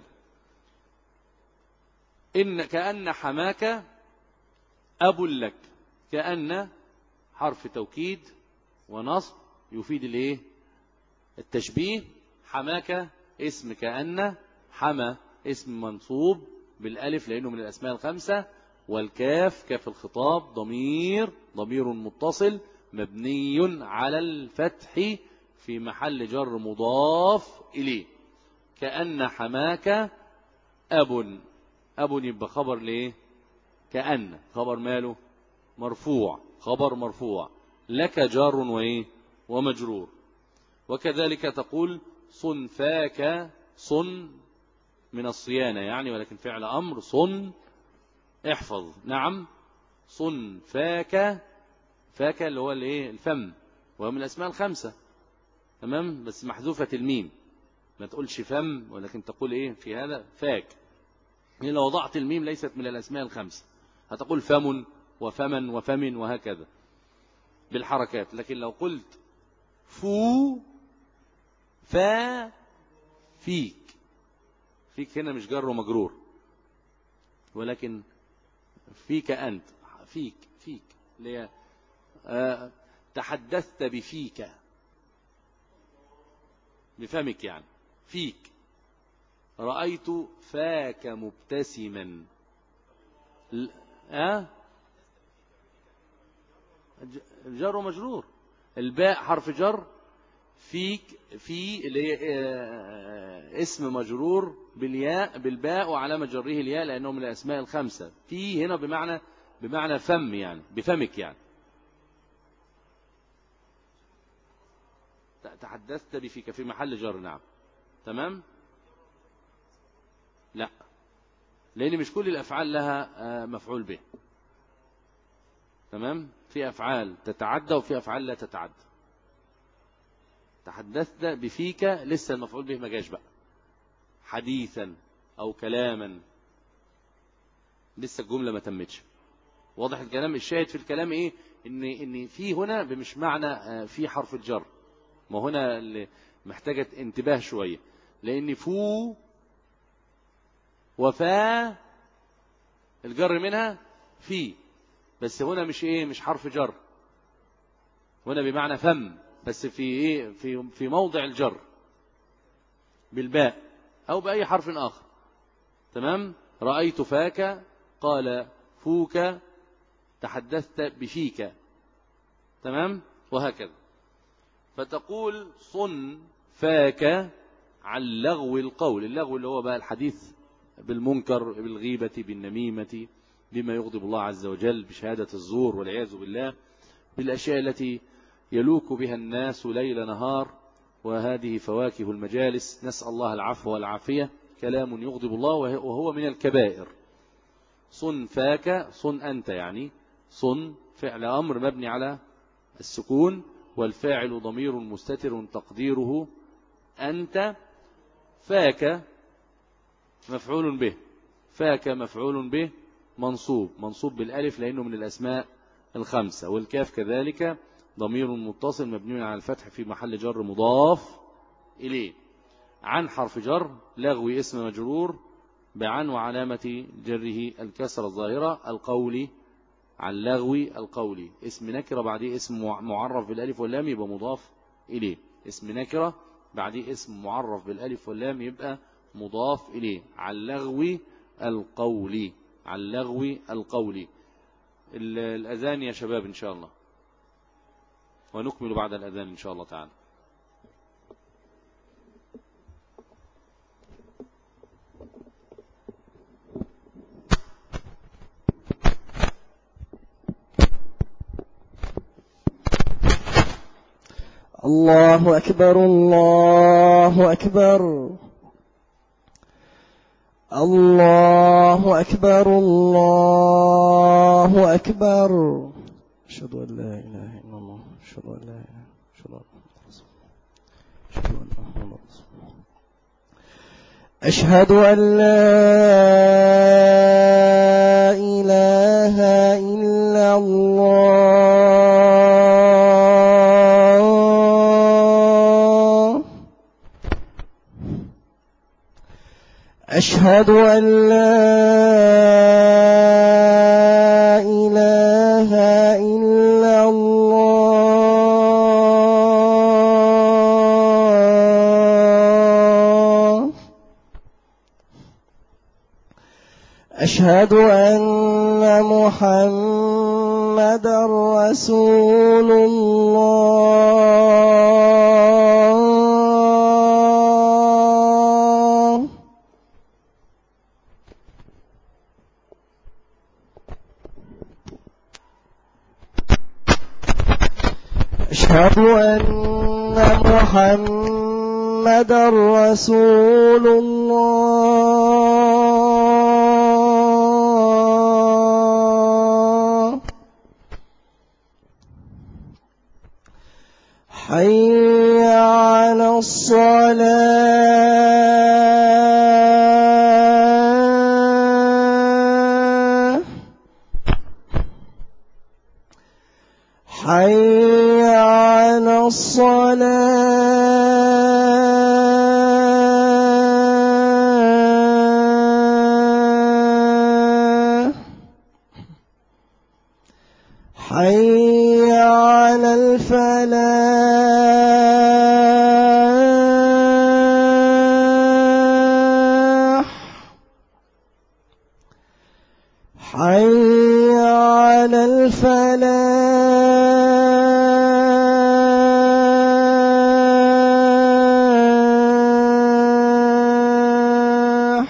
إن كأن حماك أب لك، كأن حرف توكيد ونصب يفيد الايه التشبيه. حماك اسم كأن، حمى اسم منصوب بالالف لأنه من الأسماء الخمسة، والكاف كاف الخطاب ضمير ضمير متصل مبني على الفتح في محل جر مضاف إليه. كأن حماك أب، أب يبقى خبر ليه كأن، خبر ماله مرفوع، خبر مرفوع. لك جار وإيه ومجرور. وكذلك تقول صنفاك، صن من الصيانة يعني، ولكن فعل أمر، صن احفظ، نعم. صنفاك، فاك اللي هو الايه الفم، وهو من الأسماء الخمسة، تمام، بس محذوفة الميم، ما تقولش فم ولكن تقول ايه في هذا فاك. لو وضعت الميم ليست من الأسماء الخمسة، هتقول فم وفمن وفم وهكذا بالحركات. لكن لو قلت فو فا فيك، فيك هنا مش جر ومجرور، ولكن فيك أنت، فيك فيك ليه آه تحدثت بفيك، بفمك يعني، فيك. رأيت فاك مبتسما، أه؟ جر ومجرور، الباء حرف جر، فيك في اللي هي اسم مجرور بالياء بالباء وعلامة جره الياء لأنه من الأسماء الخمسة. في هنا بمعنى بمعنى فم يعني، بفمك يعني. تحدثت بفيك في محل جر، نعم، تمام. لا، لأن مش كل الأفعال لها مفعول به. تمام؟ في أفعال تتعدى وفي أفعال لا تتعدى. تحدثت بفيك لسه المفعول به ما جاش بقى، حديثا أو كلاما لسه الجملة ما تمتش. واضح الكلام؟ الشاهد في الكلام إيه؟ إن إن في هنا مش معنى في حرف الجر، ما هنا اللي محتاجة انتباه شوية، لأن فو وفا الجر منها في، بس هنا مش إيه، مش حرف جر، هنا بمعنى فم، بس في إيه، في في موضع الجر بالباء أو بأي حرف آخر. تمام؟ رأيت فاك، قال فوك، تحدثت بفيك. تمام؟ وهكذا. فتقول صن فاك عن لغو القول. اللغو اللي هو بقى الحديث بالمنكر، بالغيبة، بالنميمة، بما يغضب الله عز وجل، بشهادة الزور والعياذ بالله، بالأشياء التي يلوك بها الناس ليل نهار، وهذه فواكه المجالس، نسأل الله العفو والعافية. كلام يغضب الله وهو من الكبائر. صن فاك، صن أنت، يعني صن فعل أمر مبني على السكون، والفاعل ضمير مستتر تقديره أنت، فاك مفعول به، فاك مفعول به منصوب، منصوب بالألف لأنه من الأسماء الخمسة، والكاف كذلك ضمير متصل مبني على الفتح في محل جر مضاف إليه. عن حرف جر، لغوي اسم مجرور بعن وعلامة جره الكسر الظاهرة. القولي، عن لغوي القولي، اسم نكرة بعديه اسم معرف بالألف واللام يبقى مضاف إليه. اسم نكرة بعديه اسم معرف بالألف واللام يبقى مضاف إليه. عن لغوي القولي، عن لغوي القولي. الأذان يا شباب إن شاء الله، ونكمل بعد الأذان إن شاء الله تعالى. الله أكبر، الله أكبر، الله أكبر، الله أكبر. أشهد أن لا إله إلا الله، أشهد أن لا إله، أشهد أن لا إله إلا الله، أشهد أن لا إله إلا الله، أشهد أن محمدا رسول الله، أشهد أن محمدا رسول الله، حي على الصلاة، حي على الصلاة، حي على الفلاح، حي على الفلاح.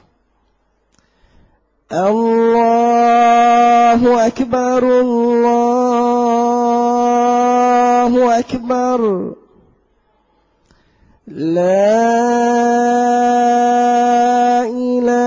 الله أكبر، الله أكبر، لا إله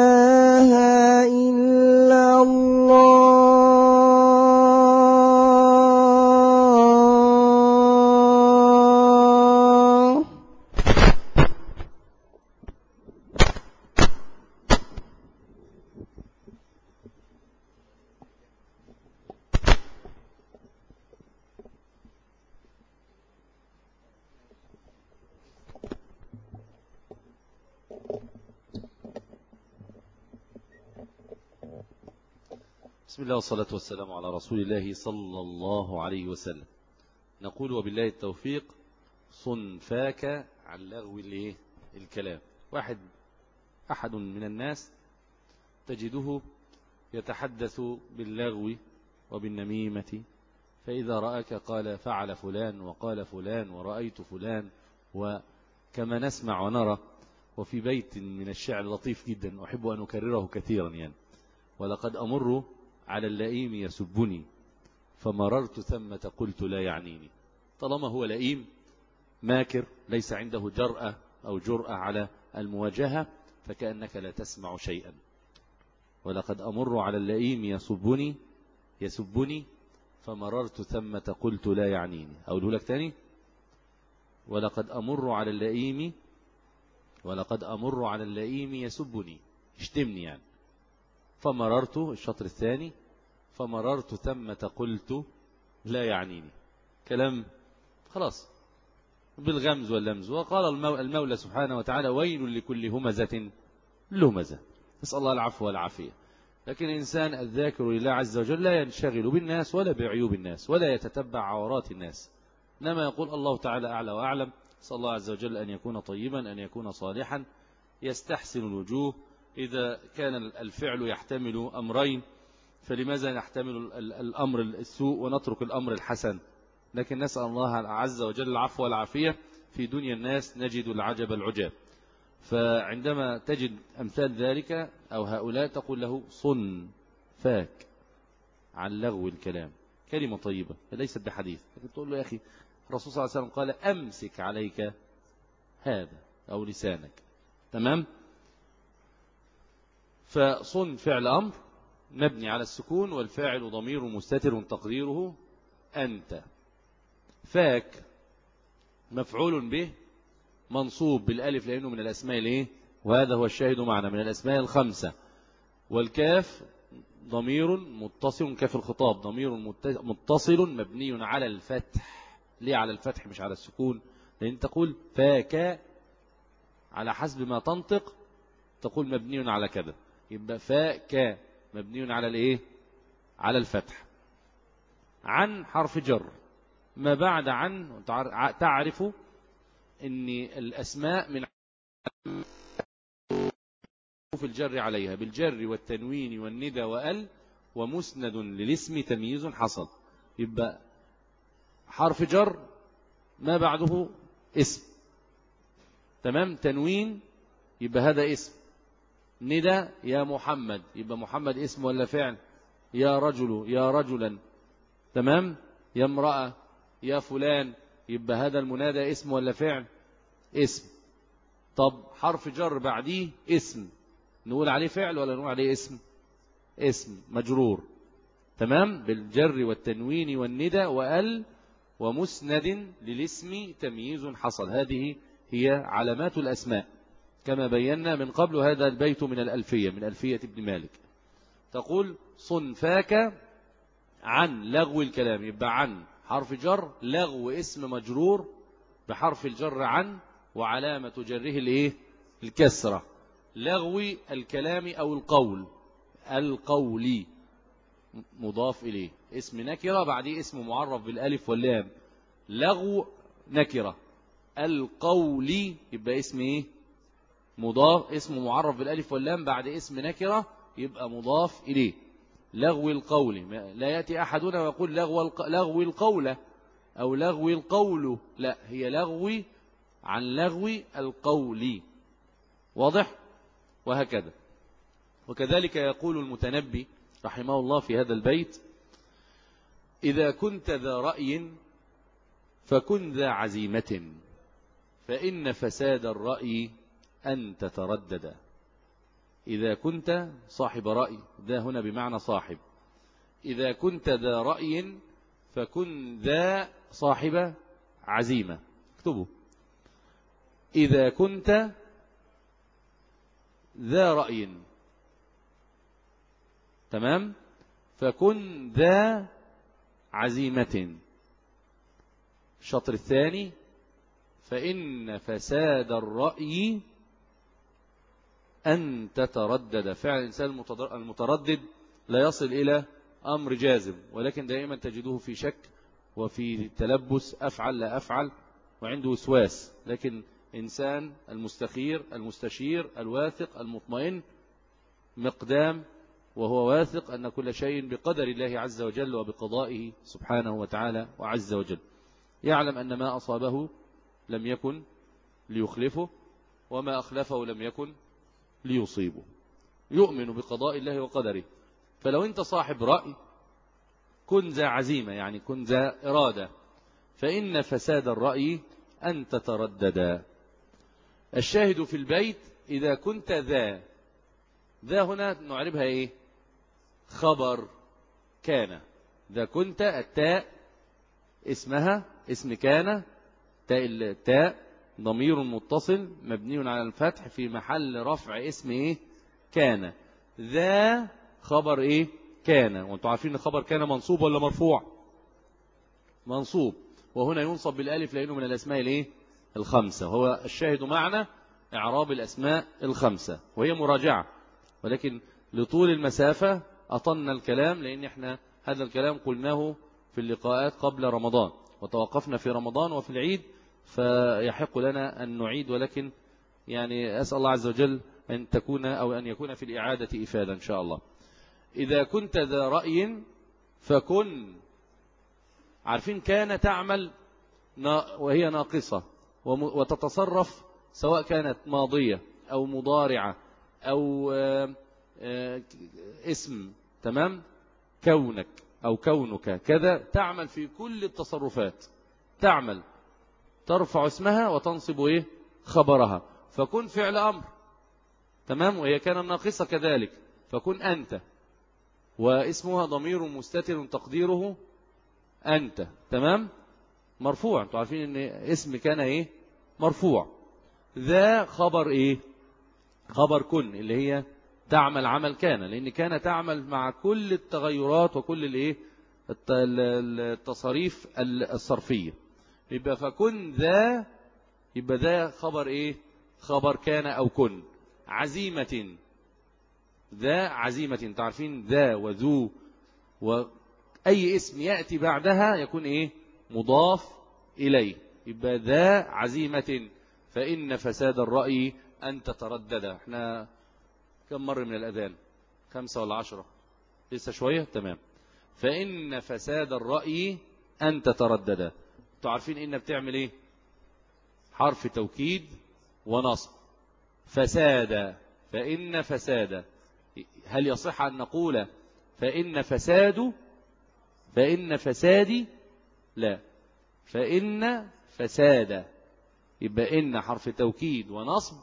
بسم الله والصلاة والسلام على رسول الله صلى الله عليه وسلم. نقول وبالله التوفيق صنفاك عن لغو الكلام. واحد أحد من الناس تجده يتحدث باللغو وبالنميمة، فإذا رأك قال فعل فلان وقال فلان ورأيت فلان، وكما نسمع ونرى. وفي بيت من الشعر لطيف جدا أحب أن أكرره كثيرا يعني: ولقد أمر على اللئيم يسبني فمررت ثمة قلت لا يعنيني. طالما هو لئيم ماكر ليس عنده جرأة أو جرأة على المواجهة فكأنك لا تسمع شيئا. ولقد أمر على اللئيم يسبني يسبني فمررت ثمة قلت لا يعنيني. أقوله لك تاني: ولقد أمر على اللئيم ولقد أمر على اللئيم يسبني، اشتمني يعني. فمررت، الشطر الثاني، فمررت ثمة قلت لا يعنيني. كلام خلاص بالغمز واللمز. وقال المولى سبحانه وتعالى: ويل لكل همزة لمزة. نسأل الله العفو والعافية. لكن الإنسان الذاكر لله عز وجل لا ينشغل بالناس ولا بعيوب الناس ولا يتتبع عورات الناس، إنما يقول الله تعالى أعلى وأعلم. نسأل الله عز وجل أن يكون طيبا، أن يكون صالحا، يستحسن الوجوه. إذا كان الفعل يحتمل أمرين فلماذا نحتمل الأمر السوء ونترك الأمر الحسن؟ لكن نسأل الله عز وجل العفو والعافية. في دنيا الناس نجد العجب العجاب. فعندما تجد أمثال ذلك أو هؤلاء تقول له صن فاك عن لغو الكلام. كلمة طيبة ليست بحديث، لكن تقول له يا أخي الرسول صلى الله عليه وسلم قال أمسك عليك هذا أو لسانك. تمام؟ فصن فعل أمر مبني على السكون، والفاعل ضمير مستتر تقديره أنت. فاك مفعول به منصوب بالالف لأنه من الأسماء الايه، وهذا هو الشاهد معنا، من الأسماء الخمسة. والكاف ضمير متصل، كاف الخطاب ضمير متصل مبني على الفتح. ليه على الفتح مش على السكون؟ لأن تقول فاك على حسب ما تنطق تقول مبني على كذا، يبقى فاك مبني على الايه، على الفتح. عن حرف جر، ما بعد عن تعرف ان الاسماء من في الجر عليها بالجر والتنوين والندى وال ومسند للاسم تمييز حصل. يبقى حرف جر ما بعده اسم، تمام؟ تنوين يبقى هذا اسم. ندى يا محمد يبقى محمد اسم ولا فعل؟ يا رجل يا رجلا، تمام؟ يا امرأة يا فلان يبقى هذا المنادى اسم ولا فعل؟ اسم. طب حرف جر بعديه اسم، نقول عليه فعل ولا نقول عليه اسم؟ اسم مجرور، تمام؟ بالجر والتنوين والندى وال ومسند للاسم تمييز حصل. هذه هي علامات الأسماء كما بينا من قبل. هذا البيت من الألفية، من ألفية ابن مالك. تقول صنفاك عن لغو الكلام، يبقى عن حرف جر، لغو اسم مجرور بحرف الجر عن، وعلامة جره الايه، الكسرة. لغو الكلام أو القول، القولي مضاف إليه، اسم نكرة بعديه اسم معرف بالألف واللام. لغو نكرة. القولي يبقى اسم ايه، مضاف، اسم معرف بالألف واللام بعد اسم نكرة يبقى مضاف إليه. لغو القول، لا يأتي أحدنا ويقول لغو لغو القول أو لغو القول، لا، هي لغو عن لغو القول. واضح؟ وهكذا. وكذلك يقول المتنبي رحمه الله في هذا البيت: إذا كنت ذا رأي فكن ذا عزيمة، فإن فساد الرأي أن تتردد. إذا كنت صاحب رأي، ذا هنا بمعنى صاحب. إذا كنت ذا رأي فكن ذا صاحب عزيمة. اكتبوا: إذا كنت ذا رأي، تمام؟ فكن ذا عزيمة. الشطر الثاني: فإن فساد الرأي أن تتردد. فعل الإنسان المتردد لا يصل إلى أمر جازم، ولكن دائما تجدوه في شك وفي تلبس، أفعل لا أفعل، وعنده وسواس. لكن إنسان المستخير المستشير الواثق المطمئن مقدام، وهو واثق أن كل شيء بقدر الله عز وجل وبقضائه سبحانه وتعالى وعز وجل. يعلم أن ما أصابه لم يكن ليخلفه، وما أخلفه لم يكن ليصيبه. يؤمن بقضاء الله وقدره. فلو أنت صاحب رأي كن ذا عزيمة، يعني كن ذا إرادة، فإن فساد الرأي أن تتردد. الشاهد في البيت إذا كنت ذا، ذا هنا نعربها إيه؟ خبر كان. إذا كنت التاء اسمها اسم كان، تاء التاء ضمير متصل مبني على الفتح في محل رفع اسم إيه؟ كان. ذا خبر إيه؟ كان. وانتم عارفين ان خبر كان منصوب ولا مرفوع؟ منصوب، وهنا ينصب بالالف لانه من الاسماء الايه؟ الخمسه. هو الشاهد معنا اعراب الاسماء الخمسه، وهي مراجعه، ولكن لطول المسافه اطلنا الكلام، لان احنا هذا الكلام قلناه في اللقاءات قبل رمضان، وتوقفنا في رمضان وفي العيد، فيحق لنا ان نعيد، ولكن يعني اسال الله عز وجل ان تكون او ان يكون في الاعاده افاده ان شاء الله. إذا كنت ذا رأي فكن. عارفين كان تعمل وهي ناقصة وتتصرف، سواء كانت ماضية أو مضارعة أو اسم، تمام؟ كونك أو كونك كذا، تعمل في كل التصرفات، تعمل ترفع اسمها وتنصب إيه؟ خبرها. فكن فعل أمر، تمام؟ وهي كان ناقصة كذلك، فكن أنت، واسمها ضمير مستتر تقديره أنت، تمام؟ مرفوع. انتوا عارفين ان اسم كان ايه؟ مرفوع. ذا خبر ايه؟ خبر كن، اللي هي تعمل عمل كان، لان كان تعمل مع كل التغيرات وكل الايه؟ التصاريف الصرفية. يبقى فكن ذا، يبقى ذا خبر ايه؟ خبر كان او كن. عزيمة، ذا عزيمة. تعرفين ذا وذو وأي اسم يأتي بعدها يكون إيه؟ مضاف إليه. يبقى ذا عزيمة، فإن فساد الرأي أن تتردد. احنا كم مر من الأذان؟ خمسة ولا عشرة؟ لسه شوية؟ تمام. فإن فساد الرأي أن تتردد. تعرفين إن بتعمل إيه؟ حرف توكيد ونصب. فساد، فإن فساد. هل يصح أن نقول فإن فساد فإن فسادي؟ لا، فإن فساد. يبقى إن حرف توكيد ونصب،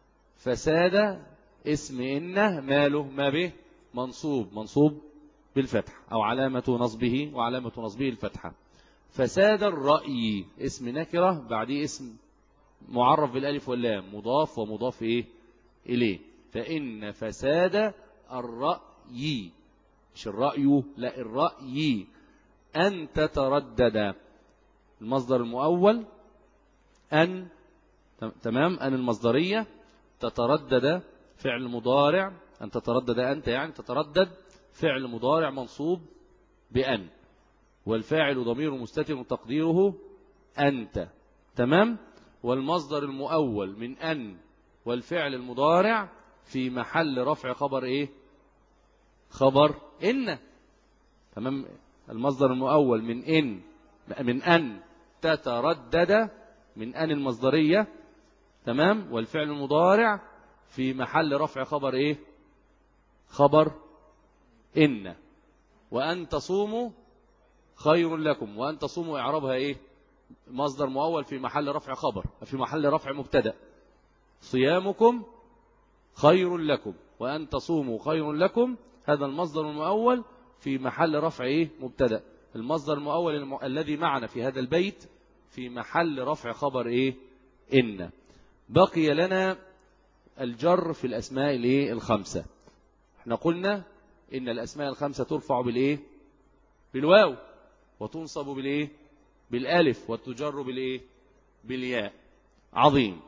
فساد اسم إن ماله ما به؟ منصوب، منصوب بالفتح، أو علامة نصبه وعلامة نصبه الفتحة. فساد الرأي اسم نكرة بعديه اسم معرف بالالف واللام، مضاف ومضاف إيه؟ إليه. فإن فساد الرأي، مش الرأي، لا الرأي، أن تتردد. المصدر المؤول أن، تمام؟ أن المصدرية. تتردد فعل مضارع، أن تتردد أنت يعني تتردد فعل مضارع منصوب بأن، والفاعل ضمير مستتر تقديره أنت، تمام؟ والمصدر المؤول من أن والفعل المضارع في محل رفع خبر إيه؟ خبر إن، تمام؟ المصدر المؤول من إن، من أن تتردد، من أن المصدرية، تمام؟ والفعل المضارع في محل رفع خبر إيه؟ خبر إن. وأن تصوموا خير لكم، وأن تصوموا إعرابها إيه؟ مصدر مؤول في محل رفع خبر، في محل رفع مبتدأ. صيامكم خير لكم، وأن تصوموا خير لكم، هذا المصدر المؤول في محل رفع إيه؟ مبتدأ. المصدر المؤول الم... الذي معنا في هذا البيت في محل رفع خبر إيه؟ إن. بقي لنا الجر في الأسماء الإيه؟ الخمسة. احنا قلنا إن الأسماء الخمسة ترفع بالإيه؟ بالواو، وتنصب بالإيه؟ بالالف، وتجر بالإيه؟ بالياء. عظيم.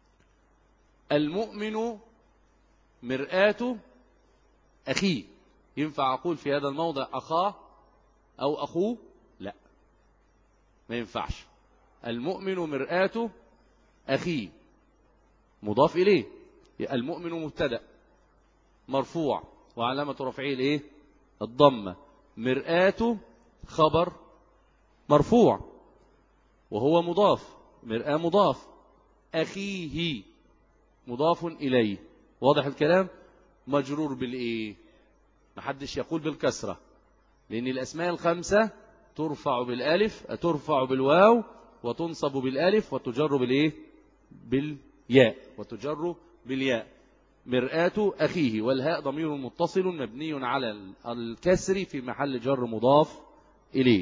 المؤمن مرآة أخيه، ينفع أقول في هذا الموضع أخاه أو أخوه؟ لا، ما ينفعش. المؤمن مرآة أخيه، مضاف إليه. المؤمن مبتدأ مرفوع وعلامة رفعه الإيه؟ الضمة. مرآة خبر مرفوع وهو مضاف، مرآة مضاف، أخيه مضاف إليه. واضح الكلام؟ مجرور بالإيه؟ محدش يقول بالكسرة، لأن الأسماء الخمسة ترفع بالألف، ترفع بالواو، وتنصب بالألف، وتجر بالإيه؟ بالياء، وتجر بالياء. مرآة أخيه، والهاء ضمير متصل مبني على الكسر في محل جر مضاف إليه.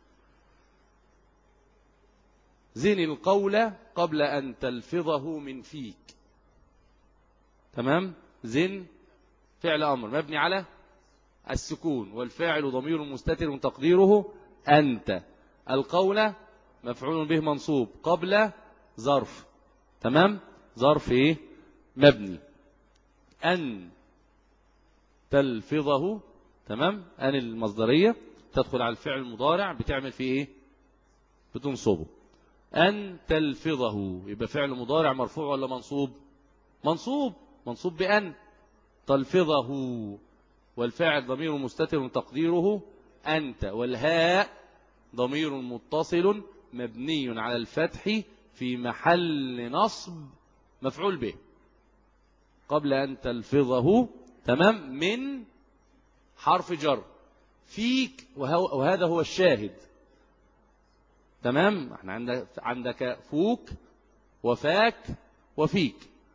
زن القول قبل أن تلفظه من فيك. تمام؟ زن فعل أمر مبني على السكون، والفاعل ضمير مستتر تقديره أنت. القول مفعول به منصوب، قبل ظرف. تمام؟ ظرف إيه؟ مبني. أن تلفظه، تمام؟ أن المصدرية تدخل على الفعل المضارع بتعمل فيه إيه؟ بتنصبه. أن تلفظه يبقى فعل مضارع مرفوع ولا منصوب؟ منصوب، منصوب بأن. تلفظه والفاعل ضمير مستتر تقديره أنت، والهاء ضمير متصل مبني على الفتح في محل نصب مفعول به. قبل أن تلفظه، تمام؟ من حرف جر فيك، وهذا هو الشاهد. تمام؟ احنا عندك عندك فوك وفاك وفيك.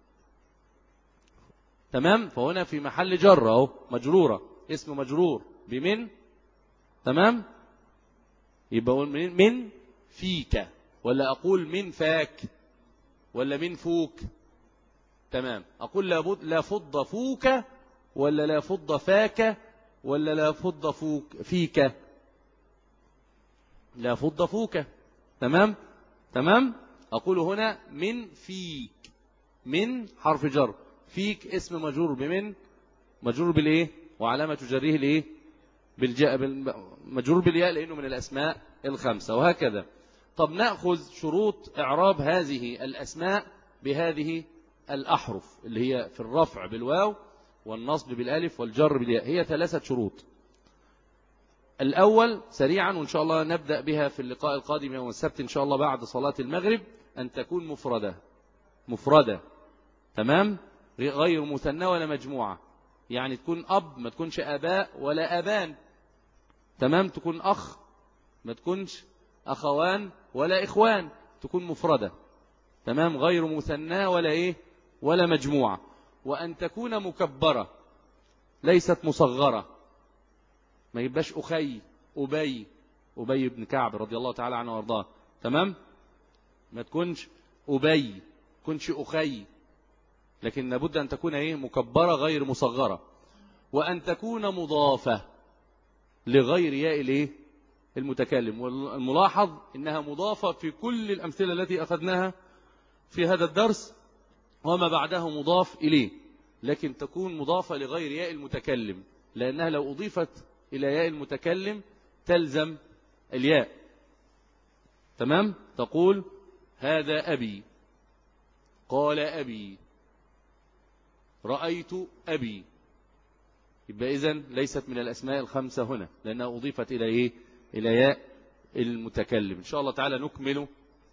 تمام؟ فهنا في محل جر اهو، مجرورة، اسم مجرور بمن. تمام؟ يبقى من من فيك، ولا أقول من فاك، ولا من فوك؟ تمام. أقول لابد لا فض فوك، ولا لا فض فاك، ولا لا فض فوك فيك؟ لا فض فوك. تمام؟ تمام؟ أقول هنا من فيك، من حرف جر، فيك اسم مجرور بمن، مجرور بالإيه؟ وعلامة جره الإيه؟ بالجاء، مجرور بالياء لأنه من الأسماء الخمسة، وهكذا. طب نأخذ شروط إعراب هذه الأسماء بهذه الأحرف اللي هي في الرفع بالواو، والنصب بالالف، والجر بالياء. هي ثلاثة شروط. الأول سريعا، وإن شاء الله نبدأ بها في اللقاء القادم يوم السبت إن شاء الله بعد صلاة المغرب، أن تكون مفردة. مفردة، تمام؟ غير مثنى ولا مجموعة. يعني تكون أب، ما تكونش أباء ولا أبان. تمام؟ تكون أخ، ما تكونش أخوان ولا إخوان، تكون مفردة. تمام؟ غير مثنى ولا إيه ولا مجموعة. وأن تكون مكبرة ليست مصغرة. ما يبقاش أخي، أبي، أبي بن كعب رضي الله تعالى عنه وارضاه. تمام؟ ما تكونش أبي، تكونش أخي، لكن لابد أن تكون إيه مكبرة غير مصغرة. وأن تكون مضافة لغير ياء الإيه المتكلم. والملاحظ إنها مضافة في كل الأمثلة التي أخذناها في هذا الدرس، وما بعده مضاف إليه، لكن تكون مضافة لغير ياء المتكلم، لأنها لو أضيفت إلى ياء المتكلم تلزم الياء. تمام؟ تقول هذا أبي، قال أبي، رأيت أبي. يبقى إذن ليست من الأسماء الخمسة هنا، لأنها أضيفت إلى إيه؟ إلى ياء المتكلم. إن شاء الله تعالى نكمل.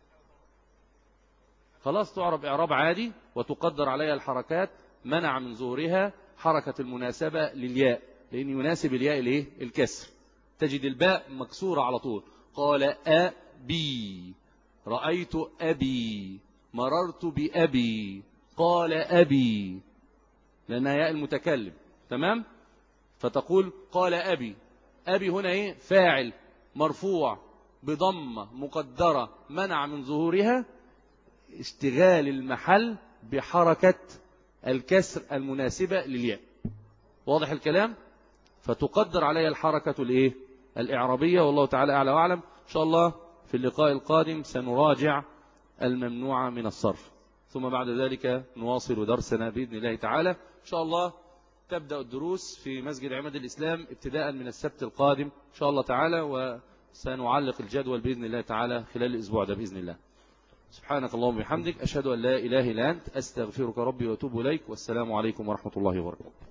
خلاص تعرب إعراب عادي، وتقدر عليها الحركات، منع من ظهورها حركة المناسبة للياء، لأن يناسب الياء الإيه؟ الكسر. تجد الباء مكسورة على طول. قال أبي، رأيت أبي، مررت بأبي، قال أبي، لأنها ياء المتكلم. تمام؟ فتقول قال أبي. أبي هنا إيه؟ فاعل مرفوع بضمة مقدرة منع من ظهورها اشتغال المحل بحركة الكسر المناسبة للياء. واضح الكلام؟ فتقدر عليها الحركة الإيه؟ الإعرابية. والله تعالى أعلى وأعلم. إن شاء الله في اللقاء القادم سنراجع الممنوع من الصرف، ثم بعد ذلك نواصل درسنا بإذن الله تعالى. إن شاء الله تبدأ الدروس في مسجد عماد الإسلام ابتداء من السبت القادم إن شاء الله تعالى، وسنعلق الجدول بإذن الله تعالى خلال الأسبوع ده بإذن الله. سبحانك اللهم وبحمدك، أشهد أن لا إله إلا أنت، أستغفرك ربي وأتوب إليك، والسلام عليكم ورحمة الله وبركاته.